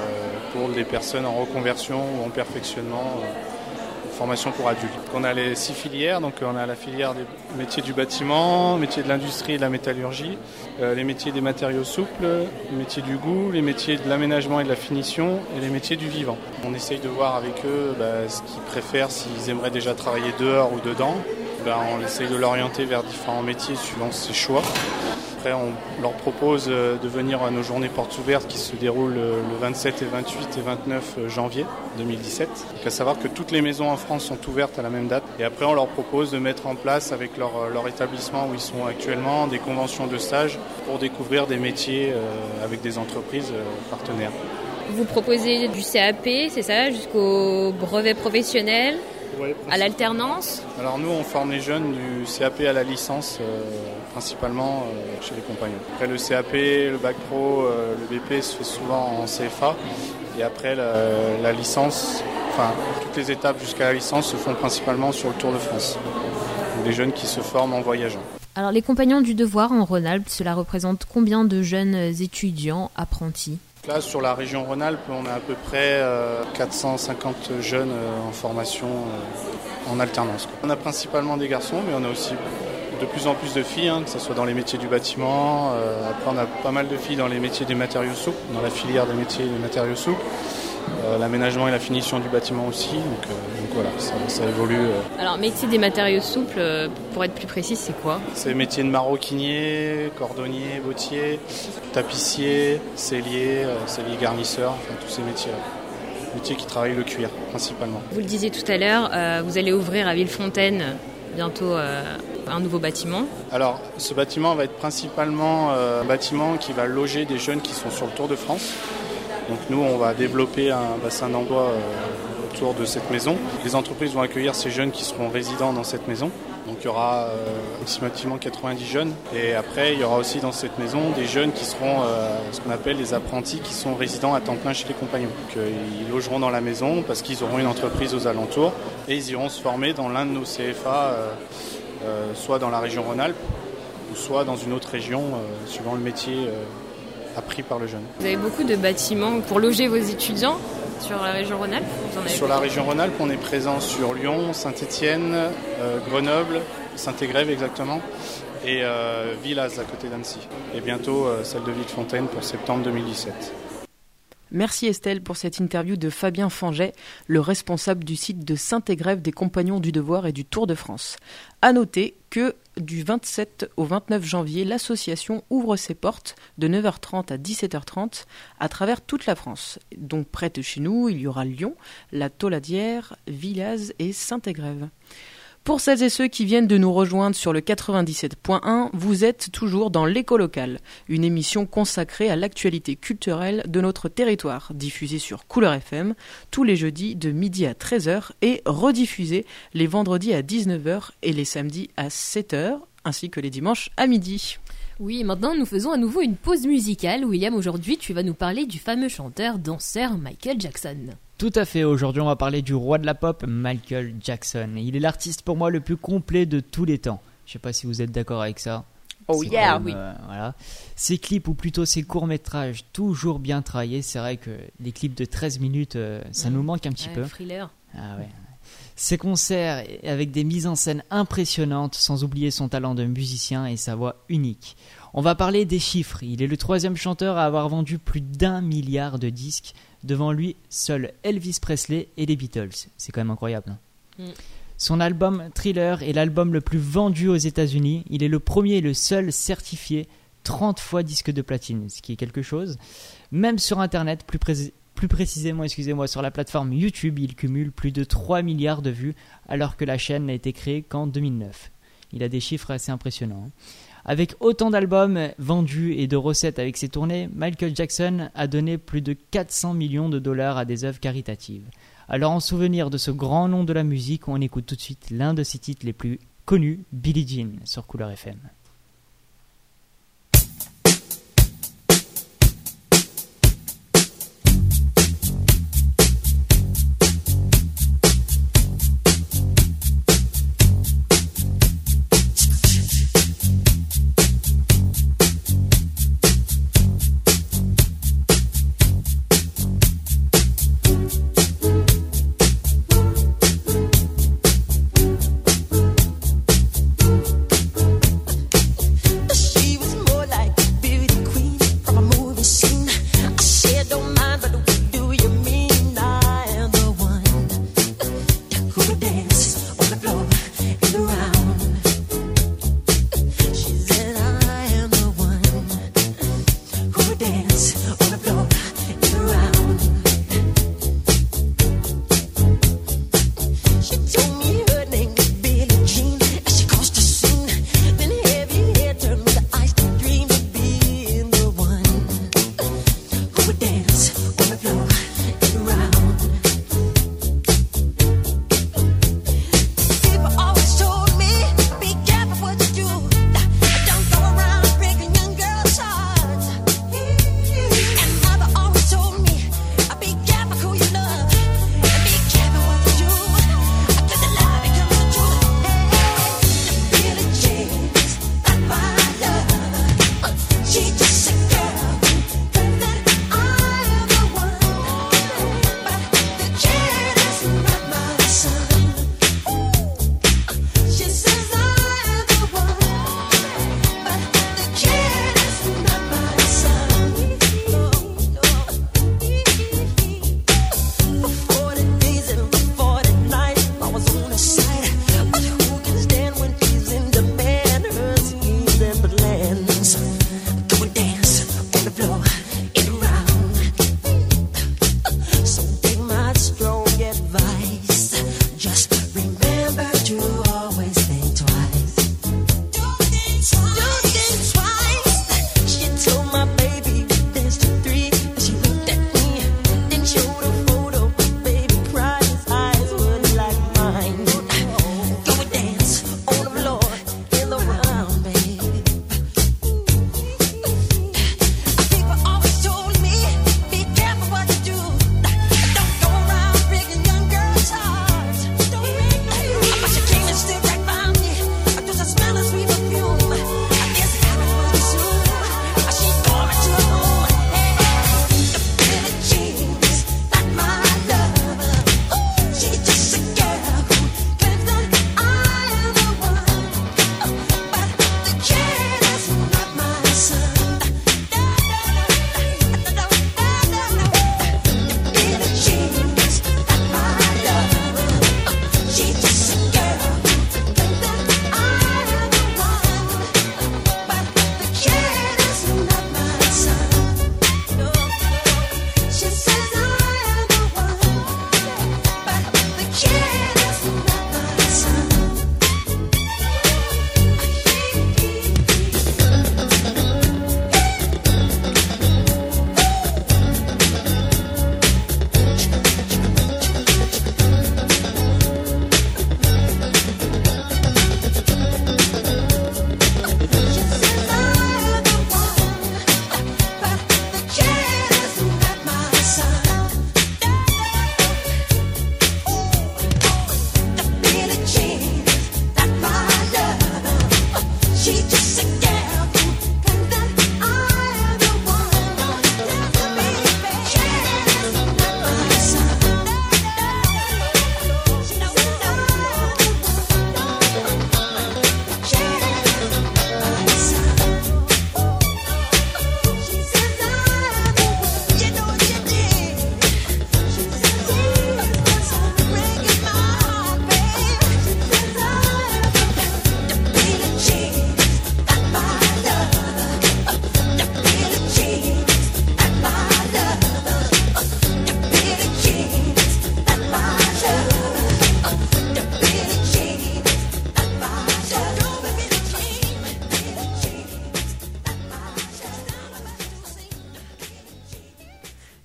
pour des personnes en reconversion ou en perfectionnement, formation pour adultes. On a les 6 filières, donc on a la filière des métiers du bâtiment, métiers de l'industrie et de la métallurgie, les métiers des matériaux souples, les métiers du goût, les métiers de l'aménagement et de la finition et les métiers du vivant. On essaye de voir avec eux ce qu'ils préfèrent, s'ils aimeraient déjà travailler dehors ou dedans. On essaye de l'orienter vers différents métiers suivant ses choix. Après, on leur propose de venir à nos journées portes ouvertes qui se déroulent le 27 et 28 et 29 janvier 2017. Donc à savoir que toutes les maisons en France sont ouvertes à la même date. Et après, on leur propose de mettre en place avec leur établissement où ils sont actuellement des conventions de stage pour découvrir des métiers avec des entreprises partenaires. Vous proposez du CAP, c'est ça, jusqu'au brevet professionnel, ouais, à l'alternance? Alors nous, on forme les jeunes du CAP à la licence, principalement chez les compagnons. Après le CAP, le bac pro, le BP se fait souvent en CFA. Et après la licence, enfin toutes les étapes jusqu'à la licence se font principalement sur le Tour de France. Donc, des jeunes qui se forment en voyageant. Alors les compagnons du devoir en Rhône-Alpes, cela représente combien de jeunes étudiants, apprentis? Là, sur la région Rhône-Alpes, on a à peu près 450 jeunes en formation en alternance. On a principalement des garçons, mais on a aussi de plus en plus de filles, que ce soit dans les métiers du bâtiment. Après, on a pas mal de filles dans les métiers des matériaux souples, dans la filière des métiers des matériaux souples. L'aménagement et la finition du bâtiment aussi, donc voilà, ça évolue. Alors, métier des matériaux souples, pour être plus précis, c'est quoi? C'est métier de maroquinier, cordonnier, bottier, tapissier, sellier, sellier garnisseur, enfin tous ces métiers-là. Métiers qui travaillent le cuir, principalement. Vous le disiez tout à l'heure, vous allez ouvrir à Villefontaine bientôt un nouveau bâtiment. Alors, ce bâtiment va être principalement un bâtiment qui va loger des jeunes qui sont sur le Tour de France. Donc nous, on va développer un bassin d'emploi autour de cette maison. Les entreprises vont accueillir ces jeunes qui seront résidents dans cette maison. Donc il y aura approximativement 90 jeunes. Et après, il y aura aussi dans cette maison des jeunes qui seront ce qu'on appelle les apprentis qui sont résidents à temps plein chez les compagnons. Donc, ils logeront dans la maison parce qu'ils auront une entreprise aux alentours. Et ils iront se former dans l'un de nos CFA, soit dans la région Rhône-Alpes, ou soit dans une autre région, suivant le métier appris par le jeune. Vous avez beaucoup de bâtiments pour loger vos étudiants sur la région Rhône-Alpes? Sur la région Rhône-Alpes, on est présent sur Lyon, Saint-Étienne, Grenoble, Saint-Égrève exactement, et Villaz à côté d'Annecy. Et bientôt celle de Villefontaine pour septembre 2017. Merci Estelle pour cette interview de Fabien Fanget, le responsable du site de Saint-Égrève des Compagnons du Devoir et du Tour de France. À noter que du 27 au 29 janvier, l'association ouvre ses portes de 9h30 à 17h30 à travers toute la France. Donc près de chez nous, il y aura Lyon, la Toladière, Villaz et Saint-Égrève. Pour celles et ceux qui viennent de nous rejoindre sur le 97.1, vous êtes toujours dans l'Éco-Local, une émission consacrée à l'actualité culturelle de notre territoire, diffusée sur Couleur FM tous les jeudis de midi à 13h et rediffusée les vendredis à 19h et les samedis à 7h, ainsi que les dimanches à midi. Oui, maintenant nous faisons à nouveau une pause musicale. William, aujourd'hui tu vas nous parler du fameux chanteur-danseur Michael Jackson. Tout à fait, aujourd'hui on va parler du roi de la pop, Michael Jackson. Il est l'artiste pour moi le plus complet de tous les temps. Je sais pas si vous êtes d'accord avec ça. Oh C'est yeah, quand même, oui. Voilà. Ses clips, ou plutôt ses courts-métrages, toujours bien travaillés. C'est vrai que les clips de 13 minutes, ça nous manque un petit peu. Thriller. Ah ouais. Ses concerts avec des mises en scène impressionnantes, sans oublier son talent de musicien et sa voix unique. On va parler des chiffres. Il est le 3e chanteur à avoir vendu plus d'1 milliard de disques. Devant lui, seuls Elvis Presley et les Beatles. C'est quand même incroyable. Son album Thriller est l'album le plus vendu aux États-Unis. Il est le premier et le seul certifié 30 fois disque de platine, ce qui est quelque chose. Même sur Internet, plus précisément, sur la plateforme YouTube, il cumule plus de 3 milliards de vues, alors que la chaîne n'a été créée qu'en 2009. Il a des chiffres assez impressionnants. Avec autant d'albums vendus et de recettes avec ses tournées, Michael Jackson a donné plus de 400 millions de dollars à des œuvres caritatives. Alors en souvenir de ce grand nom de la musique, on écoute tout de suite l'un de ses titres les plus connus, Billie Jean, sur Couleur FM.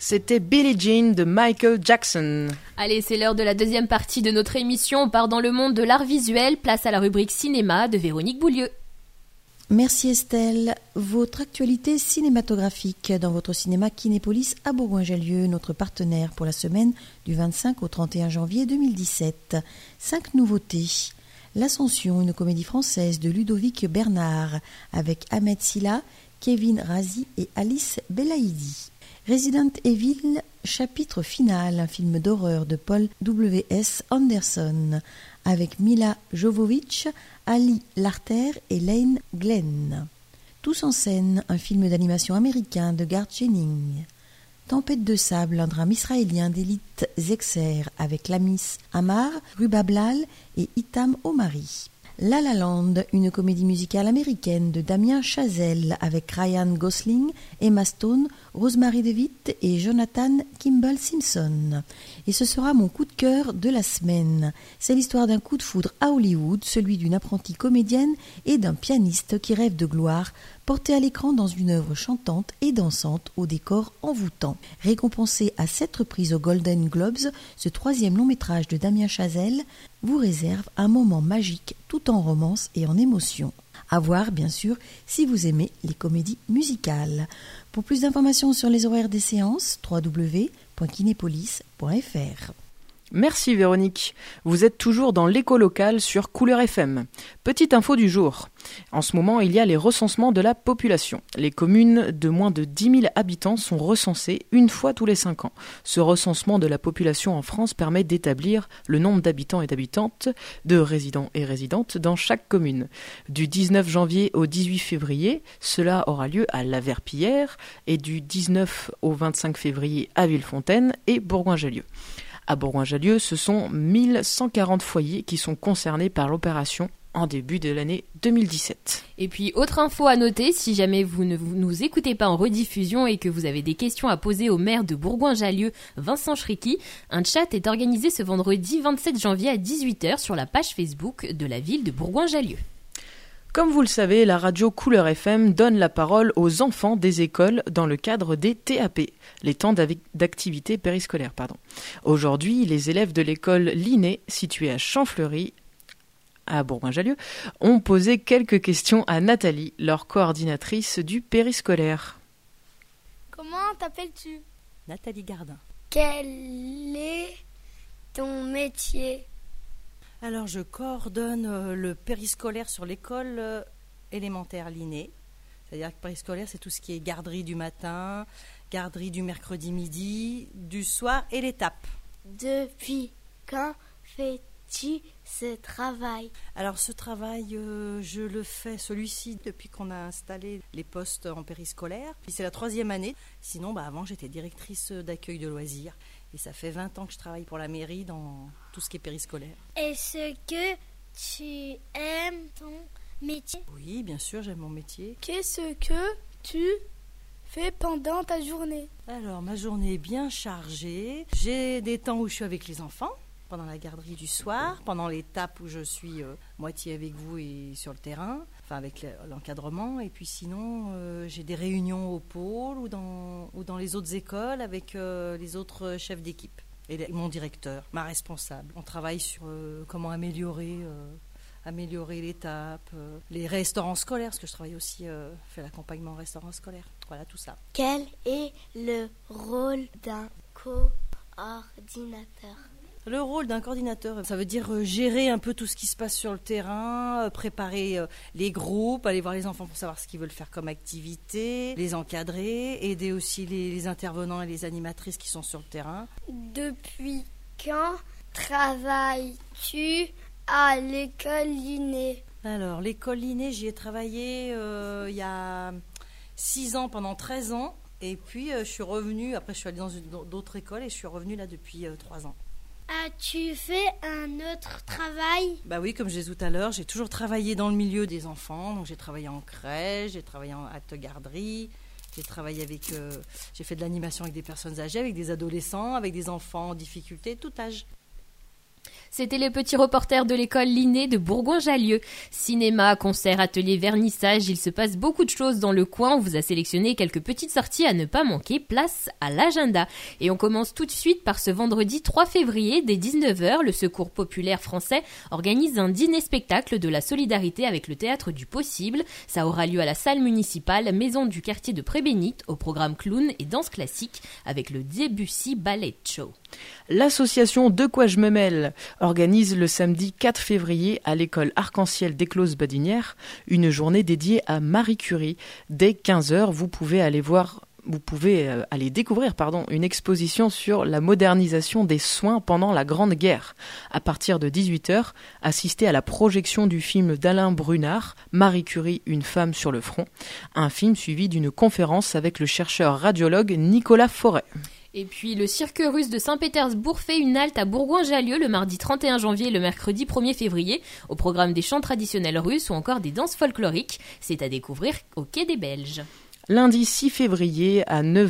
C'était Billie Jean de Michael Jackson. Allez, c'est l'heure de la deuxième partie de notre émission. On part dans le monde de l'art visuel. Place à la rubrique cinéma de Véronique Boulieu. Merci Estelle. Votre actualité cinématographique dans votre cinéma Kinépolis à Bourgoin-Jallieu, notre partenaire pour la semaine du 25 au 31 janvier 2017. 5 nouveautés. L'Ascension, une comédie française de Ludovic Bernard avec Ahmed Silla, Kevin Razi et Alice Belaïdi. Resident Evil, chapitre final, un film d'horreur de Paul W.S. Anderson avec Mila Jovovich, Ali Larter et Lane Glenn. Tous en scène, un film d'animation américain de Garth Jennings. Tempête de sable, un drame israélien d'élite Zexer avec Lamis Amar, Ruba Blal et Hitam Omari. La La Land, une comédie musicale américaine de Damien Chazelle avec Ryan Gosling, Emma Stone, Rosemary DeWitt et Jonathan Kimball Simpson. Et ce sera mon coup de cœur de la semaine. C'est l'histoire d'un coup de foudre à Hollywood, celui d'une apprentie comédienne et d'un pianiste qui rêve de gloire, porté à l'écran dans une œuvre chantante et dansante au décor envoûtant. Récompensé à 7 reprises aux Golden Globes, ce 3e long métrage de Damien Chazelle vous réserve un moment magique tout en romance et en émotion. À voir, bien sûr, si vous aimez les comédies musicales. Pour plus d'informations sur les horaires des séances, www.kinepolis.fr. Merci Véronique. Vous êtes toujours dans l'écho local sur Couleur FM. Petite info du jour. En ce moment, il y a les recensements de la population. Les communes de moins de 10 000 habitants sont recensées une fois tous les 5 ans. Ce recensement de la population en France permet d'établir le nombre d'habitants et d'habitantes, de résidents et résidentes dans chaque commune. Du 19 janvier au 18 février, cela aura lieu à La Verpillière et du 19 au 25 février à Villefontaine et Bourgoin-Jallieu. À Bourgoin-Jallieu, ce sont 1140 foyers qui sont concernés par l'opération en début de l'année 2017. Et puis, autre info à noter, si jamais vous ne nous écoutez pas en rediffusion et que vous avez des questions à poser au maire de Bourgoin-Jallieu, Vincent Schricky, un chat est organisé ce vendredi 27 janvier à 18h sur la page Facebook de la ville de Bourgoin-Jallieu. Comme vous le savez, la radio Couleur FM donne la parole aux enfants des écoles dans le cadre des TAP, les temps d'activité périscolaire. Aujourd'hui, les élèves de l'école Linné, située à Champfleury, à Bourgoin-Jallieu, ont posé quelques questions à Nathalie, leur coordinatrice du périscolaire. Comment t'appelles-tu ? Nathalie Gardin. Quel est ton métier ? Alors, je coordonne le périscolaire sur l'école élémentaire Linné. C'est-à-dire que périscolaire, c'est tout ce qui est garderie du matin, garderie du mercredi midi, du soir et l'étape. Depuis quand fais-tu ce travail ? Alors, ce travail, je le fais, celui-ci, depuis qu'on a installé les postes en périscolaire. Puis c'est la 3e année. Sinon, avant, j'étais directrice d'accueil de loisirs. Et ça fait 20 ans que je travaille pour la mairie dans tout ce qui est périscolaire. Est-ce que tu aimes ton métier ? Oui, bien sûr, j'aime mon métier. Qu'est-ce que tu fais pendant ta journée ? Alors, ma journée est bien chargée. J'ai des temps où je suis avec les enfants, pendant la garderie du soir, pendant l'étape où je suis moitié avec vous et sur le terrain, enfin avec l'encadrement. Et puis sinon, j'ai des réunions au pôle ou dans les autres écoles avec les autres chefs d'équipe et mon directeur, ma responsable. On travaille sur comment améliorer l'étape, les restaurants scolaires, parce que je travaille aussi, fais l'accompagnement en restaurant scolaire. Voilà, tout ça. Quel est le rôle d'un coordinateur ? Le rôle d'un coordinateur, ça veut dire gérer un peu tout ce qui se passe sur le terrain, préparer les groupes, aller voir les enfants pour savoir ce qu'ils veulent faire comme activité, les encadrer, aider aussi les intervenants et les animatrices qui sont sur le terrain. Depuis quand travailles-tu à l'école Linné ? Alors, l'école Linné, j'y ai travaillé il y a 6 ans, pendant 13 ans. Et puis, je suis revenue, après je suis allée dans d'autres écoles et je suis revenue là depuis 3 ans. As-tu fait un autre travail ? Bah oui, comme je disais tout à l'heure, j'ai toujours travaillé dans le milieu des enfants. Donc j'ai travaillé en crèche, j'ai travaillé en acte garderie, j'ai fait de l'animation avec des personnes âgées, avec des adolescents, avec des enfants en difficulté, tout âge. C'était les petits reporters de l'école Linné de Bourgoin-Jallieu. Cinéma, concerts, ateliers, vernissage, il se passe beaucoup de choses dans le coin. On vous a sélectionné quelques petites sorties à ne pas manquer. Place à l'agenda. Et on commence tout de suite par ce vendredi 3 février, dès 19h, le Secours populaire français organise un dîner-spectacle de la solidarité avec le Théâtre du Possible. Ça aura lieu à la salle municipale, maison du quartier de Prébénite, au programme clown et danse classique avec le Debussy Ballet Show. L'association De quoi je me mêle organise le samedi 4 février à l'école Arc-en-Ciel d'Éclose-Badinières une journée dédiée à Marie Curie. Dès 15h, vous pouvez aller découvrir une exposition sur la modernisation des soins pendant la Grande Guerre. À partir de 18h, assistez à la projection du film d'Alain Brunard, Marie Curie, une femme sur le front. Un film suivi d'une conférence avec le chercheur radiologue Nicolas Forêt. Et puis le cirque russe de Saint-Pétersbourg fait une halte à Bourgoin-Jallieu le mardi 31 janvier et le mercredi 1er février au programme des chants traditionnels russes ou encore des danses folkloriques. C'est à découvrir au Quai des Belges. Lundi 6 février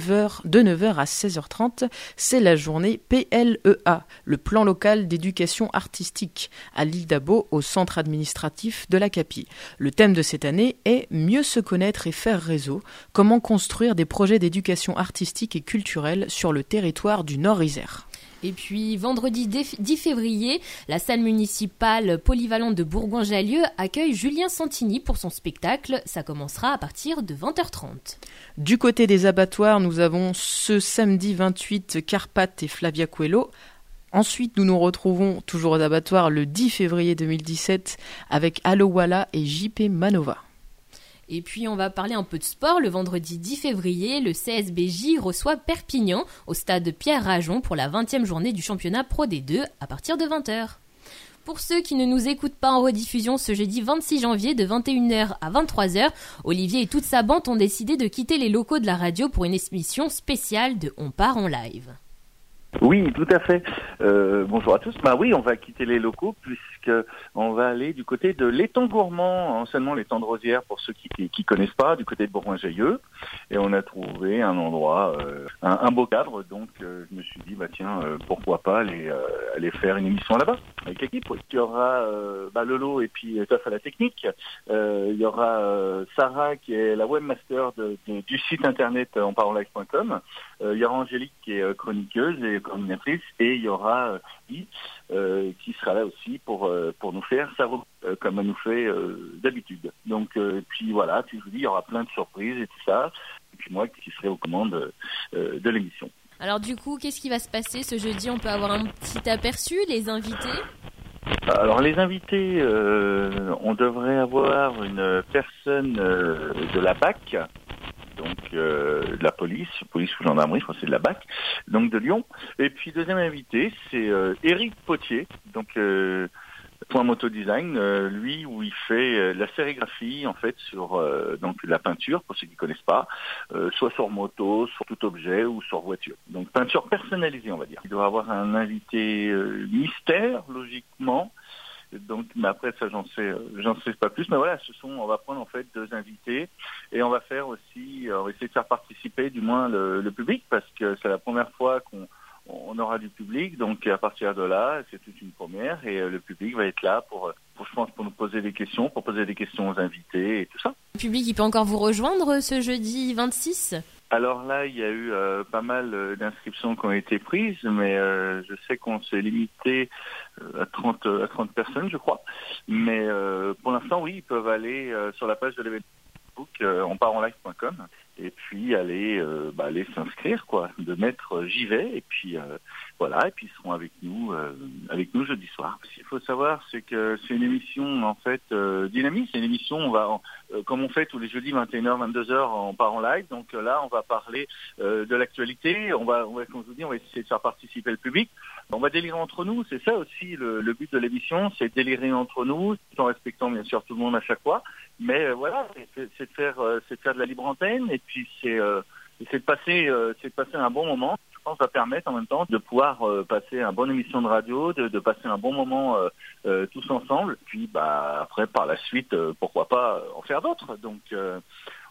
de 9h à 16h30, c'est la journée PLEA, le plan local d'éducation artistique, à l'île d'Abo, au centre administratif de la CAPI. Le thème de cette année est « Mieux se connaître et faire réseau », comment construire des projets d'éducation artistique et culturelle sur le territoire du Nord-Isère. Et puis, vendredi 10 février, la salle municipale polyvalente de Bourgoin-Jallieu accueille Julien Santini pour son spectacle. Ça commencera à partir de 20h30. Du côté des abattoirs, nous avons ce samedi 28 Carpath et Flavia Coelho. Ensuite, nous nous retrouvons toujours aux abattoirs le 10 février 2017 avec Alowala et JP Manova. Et puis on va parler un peu de sport. Le vendredi 10 février, le CSBJ reçoit Perpignan au stade Pierre Rajon pour la 20e journée du championnat Pro D2 à partir de 20h. Pour ceux qui ne nous écoutent pas en rediffusion ce jeudi 26 janvier de 21h à 23h, Olivier et toute sa bande ont décidé de quitter les locaux de la radio pour une émission spéciale de On part en live. Oui, tout à fait. Bonjour à tous. Oui, on va quitter les locaux puisque on va aller du côté de l'étang gourmand, anciennement l'étang de Rosières pour ceux qui connaissent pas, du côté de Bourgoin-Jallieu. Et on a trouvé un endroit, un beau cadre. Donc je me suis dit pourquoi pas aller faire une émission là-bas avec l'équipe. Il y aura Lolo et puis Toff à la technique. Il y aura Sarah qui est la webmaster du site internet onpartenlive.com. Il y aura Angélique qui est chroniqueuse et coordinatrice, et il y aura qui sera là aussi pour nous faire ça comme elle nous fait d'habitude. Donc puis voilà, puis je vous dis, il y aura plein de surprises et tout ça, et puis moi qui serai aux commandes de l'émission. Alors du coup, qu'est-ce qui va se passer ce jeudi? On peut avoir un petit aperçu, les invités? Alors les invités, on devrait avoir une personne de la BAC, donc de la police ou gendarmerie, je crois que c'est de la BAC, donc de Lyon. Et puis deuxième invité, c'est Éric Potier, donc Point Moto Design, lui où il fait la sérigraphie en fait sur donc la peinture pour ceux qui connaissent pas, soit sur moto, sur tout objet ou sur voiture. Donc peinture personnalisée, on va dire. Il doit avoir un invité mystère logiquement. Donc, mais après ça, j'en sais pas plus. Mais voilà, on va prendre en fait deux invités et on va faire aussi, on va essayer de faire participer du moins le public parce que c'est la première fois qu'on aura du public. Donc à partir de là, c'est toute une première et le public va être là pour nous poser des questions, pour poser des questions aux invités et tout ça. Le public, il peut encore vous rejoindre ce jeudi 26 ? Alors là, il y a eu pas mal d'inscriptions qui ont été prises, mais je sais qu'on s'est limité à 30 personnes, je crois. Mais pour l'instant, oui, ils peuvent aller sur la page de l'événement Facebook, onpartenlive.com, et puis aller s'inscrire, quoi, de mettre j'y vais, et puis voilà, et puis ils seront avec nous jeudi soir. Ce qu'il faut savoir, c'est que c'est une émission en fait dynamique. C'est une émission, comme on fait tous les jeudis 21h, 22h, on part en live. Donc là, on va parler de l'actualité. On va, comme je vous dis, on va essayer de faire participer le public. On va délirer entre nous. C'est ça aussi le but de l'émission, c'est de délirer entre nous, tout en respectant bien sûr tout le monde à chaque fois. Mais voilà, c'est de faire de la libre antenne, et puis c'est de passer un bon moment. Je pense que ça va permettre en même temps de pouvoir passer une bonne émission de radio, de passer un bon moment tous ensemble. Puis après par la suite, pourquoi pas en faire d'autres. Donc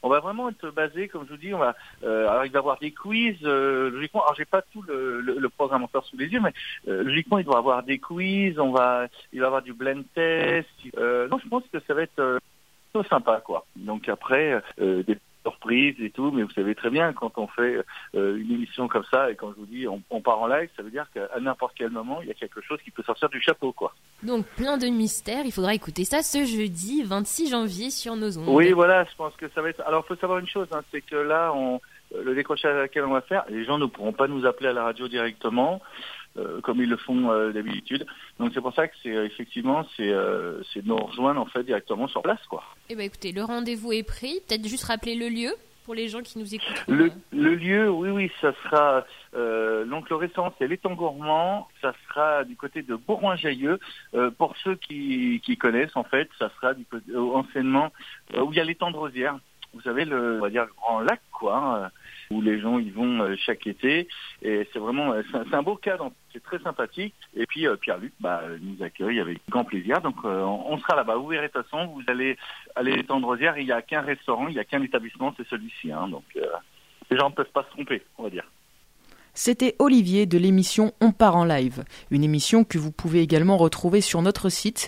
On va vraiment être basé, comme je vous dis, alors il va y avoir des quiz, logiquement, alors j'ai pas tout le programme encore sous les yeux, mais logiquement il doit y avoir des quiz, il va y avoir du blend test, non, je pense que ça va être plutôt sympa, quoi. Donc après, des surprises et tout, mais vous savez très bien, quand on fait une émission comme ça, et quand je vous dis on part en live, ça veut dire qu'à n'importe quel moment, il y a quelque chose qui peut sortir du chapeau, quoi. Donc plein de mystères, il faudra écouter ça ce jeudi 26 janvier sur nos ondes. Oui, voilà, je pense que ça va être... Alors, il faut savoir une chose, hein, c'est que là, le décrochage à laquelle on va faire, les gens ne pourront pas nous appeler à la radio directement, comme ils le font d'habitude. Donc c'est pour ça que c'est effectivement c'est de nous rejoindre en fait directement sur place, quoi. Eh ben écoutez, le rendez-vous est pris. Peut-être juste rappeler le lieu pour les gens qui nous écoutent. Le lieu, oui, ça sera donc le restaurant, c'est l'Étang Gourmand. Ça sera du côté de Bourgoin-Jallieu. Pour ceux qui connaissent, en fait, ça sera du côté anciennement où il y a l'étang de Rosières. Vous savez, on va dire grand lac, quoi, où les gens y vont chaque été. Et c'est vraiment, c'est un beau cadre, c'est très sympathique. Et puis Pierre-Luc nous accueille avec grand plaisir. Donc on sera là-bas. Vous verrez de toute façon, vous allez à l'étang de Rosières, il n'y a qu'un restaurant, il n'y a qu'un établissement, c'est celui-ci. Hein, donc les gens ne peuvent pas se tromper, on va dire. C'était Olivier de l'émission On part en live, une émission que vous pouvez également retrouver sur notre site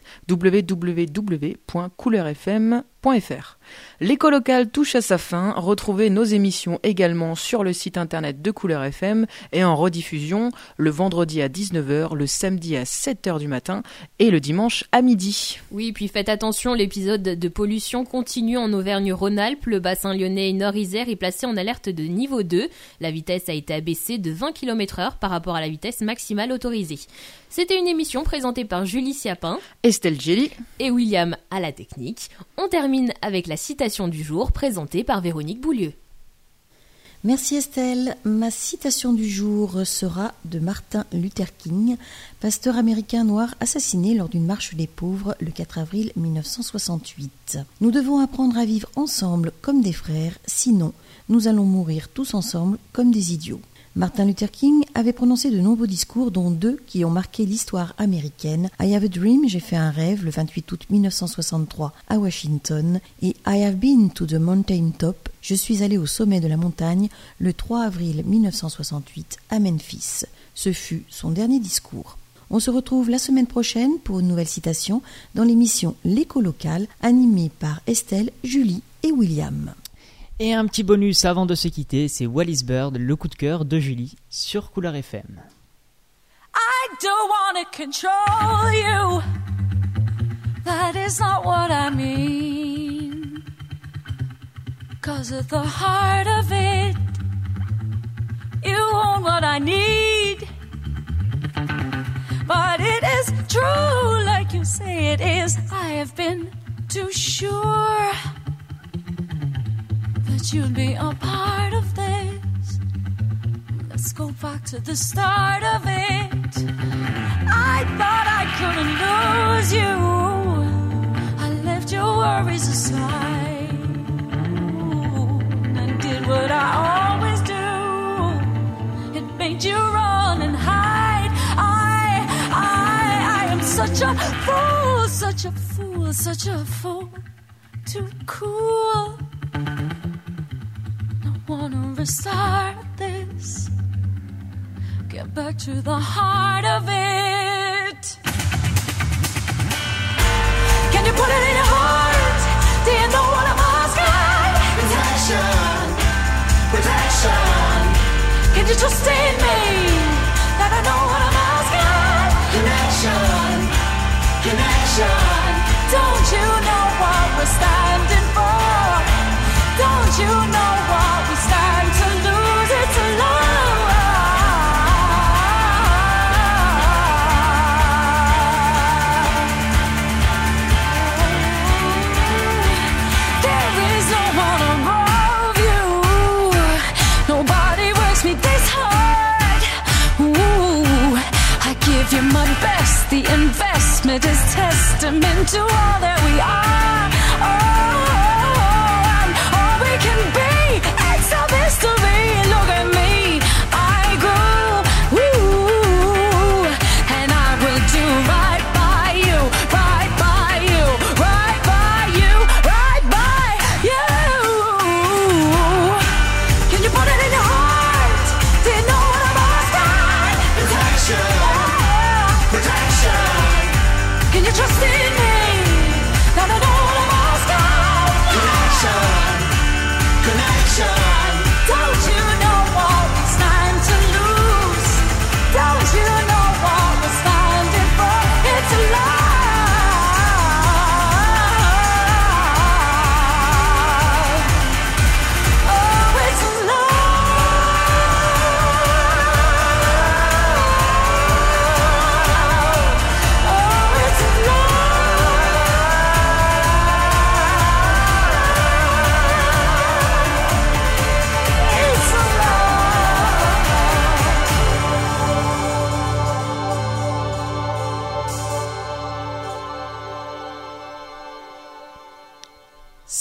www.couleurfm.fr. L'écho locale touche à sa fin. Retrouvez nos émissions également sur le site internet de Couleur FM et en rediffusion le vendredi à 19h, le samedi à 7h du matin et le dimanche à midi. Oui, puis faites attention, l'épisode de pollution continue en Auvergne-Rhône-Alpes. Le bassin lyonnais et Nord-Isère est placé en alerte de niveau 2. La vitesse a été abaissée de 20 km/h par rapport à la vitesse maximale autorisée. C'était une émission présentée par Julie Siapin, Estelle Gély et William à la technique. On termine avec la citation du jour présentée par Véronique Boulieu. Merci Estelle. Ma citation du jour sera de Martin Luther King, pasteur américain noir assassiné lors d'une marche des pauvres le 4 avril 1968. Nous devons apprendre à vivre ensemble comme des frères, sinon nous allons mourir tous ensemble comme des idiots. Martin Luther King avait prononcé de nombreux discours, dont 2 qui ont marqué l'histoire américaine. I Have a Dream, j'ai fait un rêve, le 28 août 1963 à Washington, et I Have Been to the Mountain Top, je suis allé au sommet de la montagne, le 3 avril 1968 à Memphis. Ce fut son dernier discours. On se retrouve la semaine prochaine pour une nouvelle citation dans l'émission L'écho local, animée par Estelle, Julie et William. Et un petit bonus avant de se quitter, c'est Wallis Bird, le coup de cœur de Julie sur Couleur FM. I don't wanna control you. That is not what I mean. 'Cause at the heart of it, you want what I need. But it is true, like you say it is. I have been too sure that you'd be a part of this. Let's go back to the start of it. I thought I couldn't lose you. I left your worries aside and did what I always do. It made you run and hide. I am such a fool, such a fool, such a fool. Too cool. Wanna restart this, get back to the heart of it. Can you put it in your heart? Do you know what I'm asking? Protection, protection. Can you trust in me that I know what I'm asking? Connection, connection. Don't you know what we're standing for? Don't you know what we stand to lose? It's a love. There is no one above you. Nobody works me this hard. Ooh, I give you my best. The investment is testament to all that we are. We can be, it's a mystery. Look at me, I grew, ooh, and I will do right by you, right by you, right by you, right by you.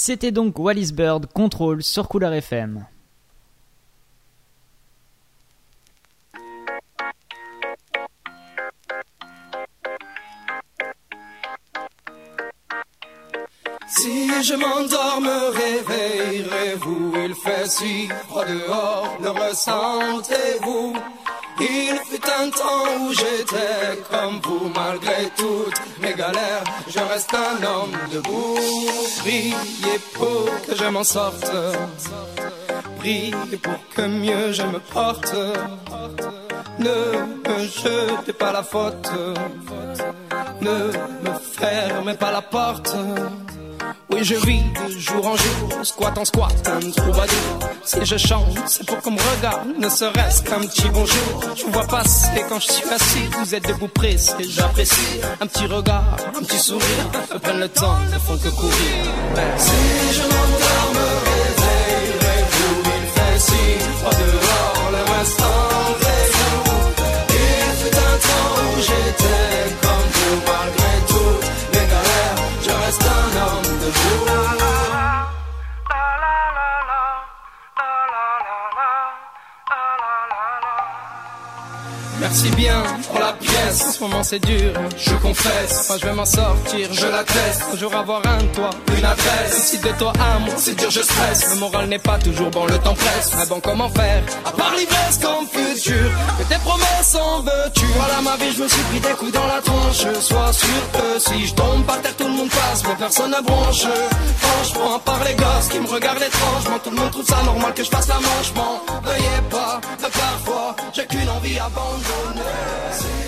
C'était donc Wallis Bird, Control sur Couleur FM. Si je m'endors, me réveillerez-vous? Il fait si froid dehors, le ressentez-vous? Il fut un temps où j'étais comme vous, malgré toutes mes galères, je reste un homme debout. Priez pour que je m'en sorte, priez pour que mieux je me porte. Ne me jetez pas la faute, ne me fermez pas la porte. Oui, je vis de jour en jour, squat en squat, un troubadour. Si je chante, c'est pour qu'on me regarde, ne serait-ce qu'un petit bonjour. Je vous vois passer quand je suis assis, vous êtes debout pressé, j'apprécie. Un petit regard, un petit sourire, me prennent le temps, ne font que courir. Si je m'endors, me réveillerez-vous? Il fait si froid dehors, le restant des jours. Il fut un temps où j'étais comme vous, malgré tout mes galères, je reste un homme de vous. Merci bien pour la pièce, en ce moment c'est dur, je confesse. Moi je vais m'en sortir, je l'atteste. Un jour avoir un toit, une adresse. Si de toi à moi c'est dur, je stresse. Le moral n'est pas toujours bon, le temps presse. Mais bon, comment faire, à part l'ivresse comme futur, que tes promesses en veux-tu? Voilà ma vie, je me suis pris des coups dans la tronche. Sois sûr que si je tombe par terre, tout le monde passe, mais personne ne bronche. Franchement, à part les gosses qui me regardent étrangement, tout le monde trouve ça normal que je fasse la manche. M'en veuillez pas, mais parfois j'ai qu'une envie abandonnée.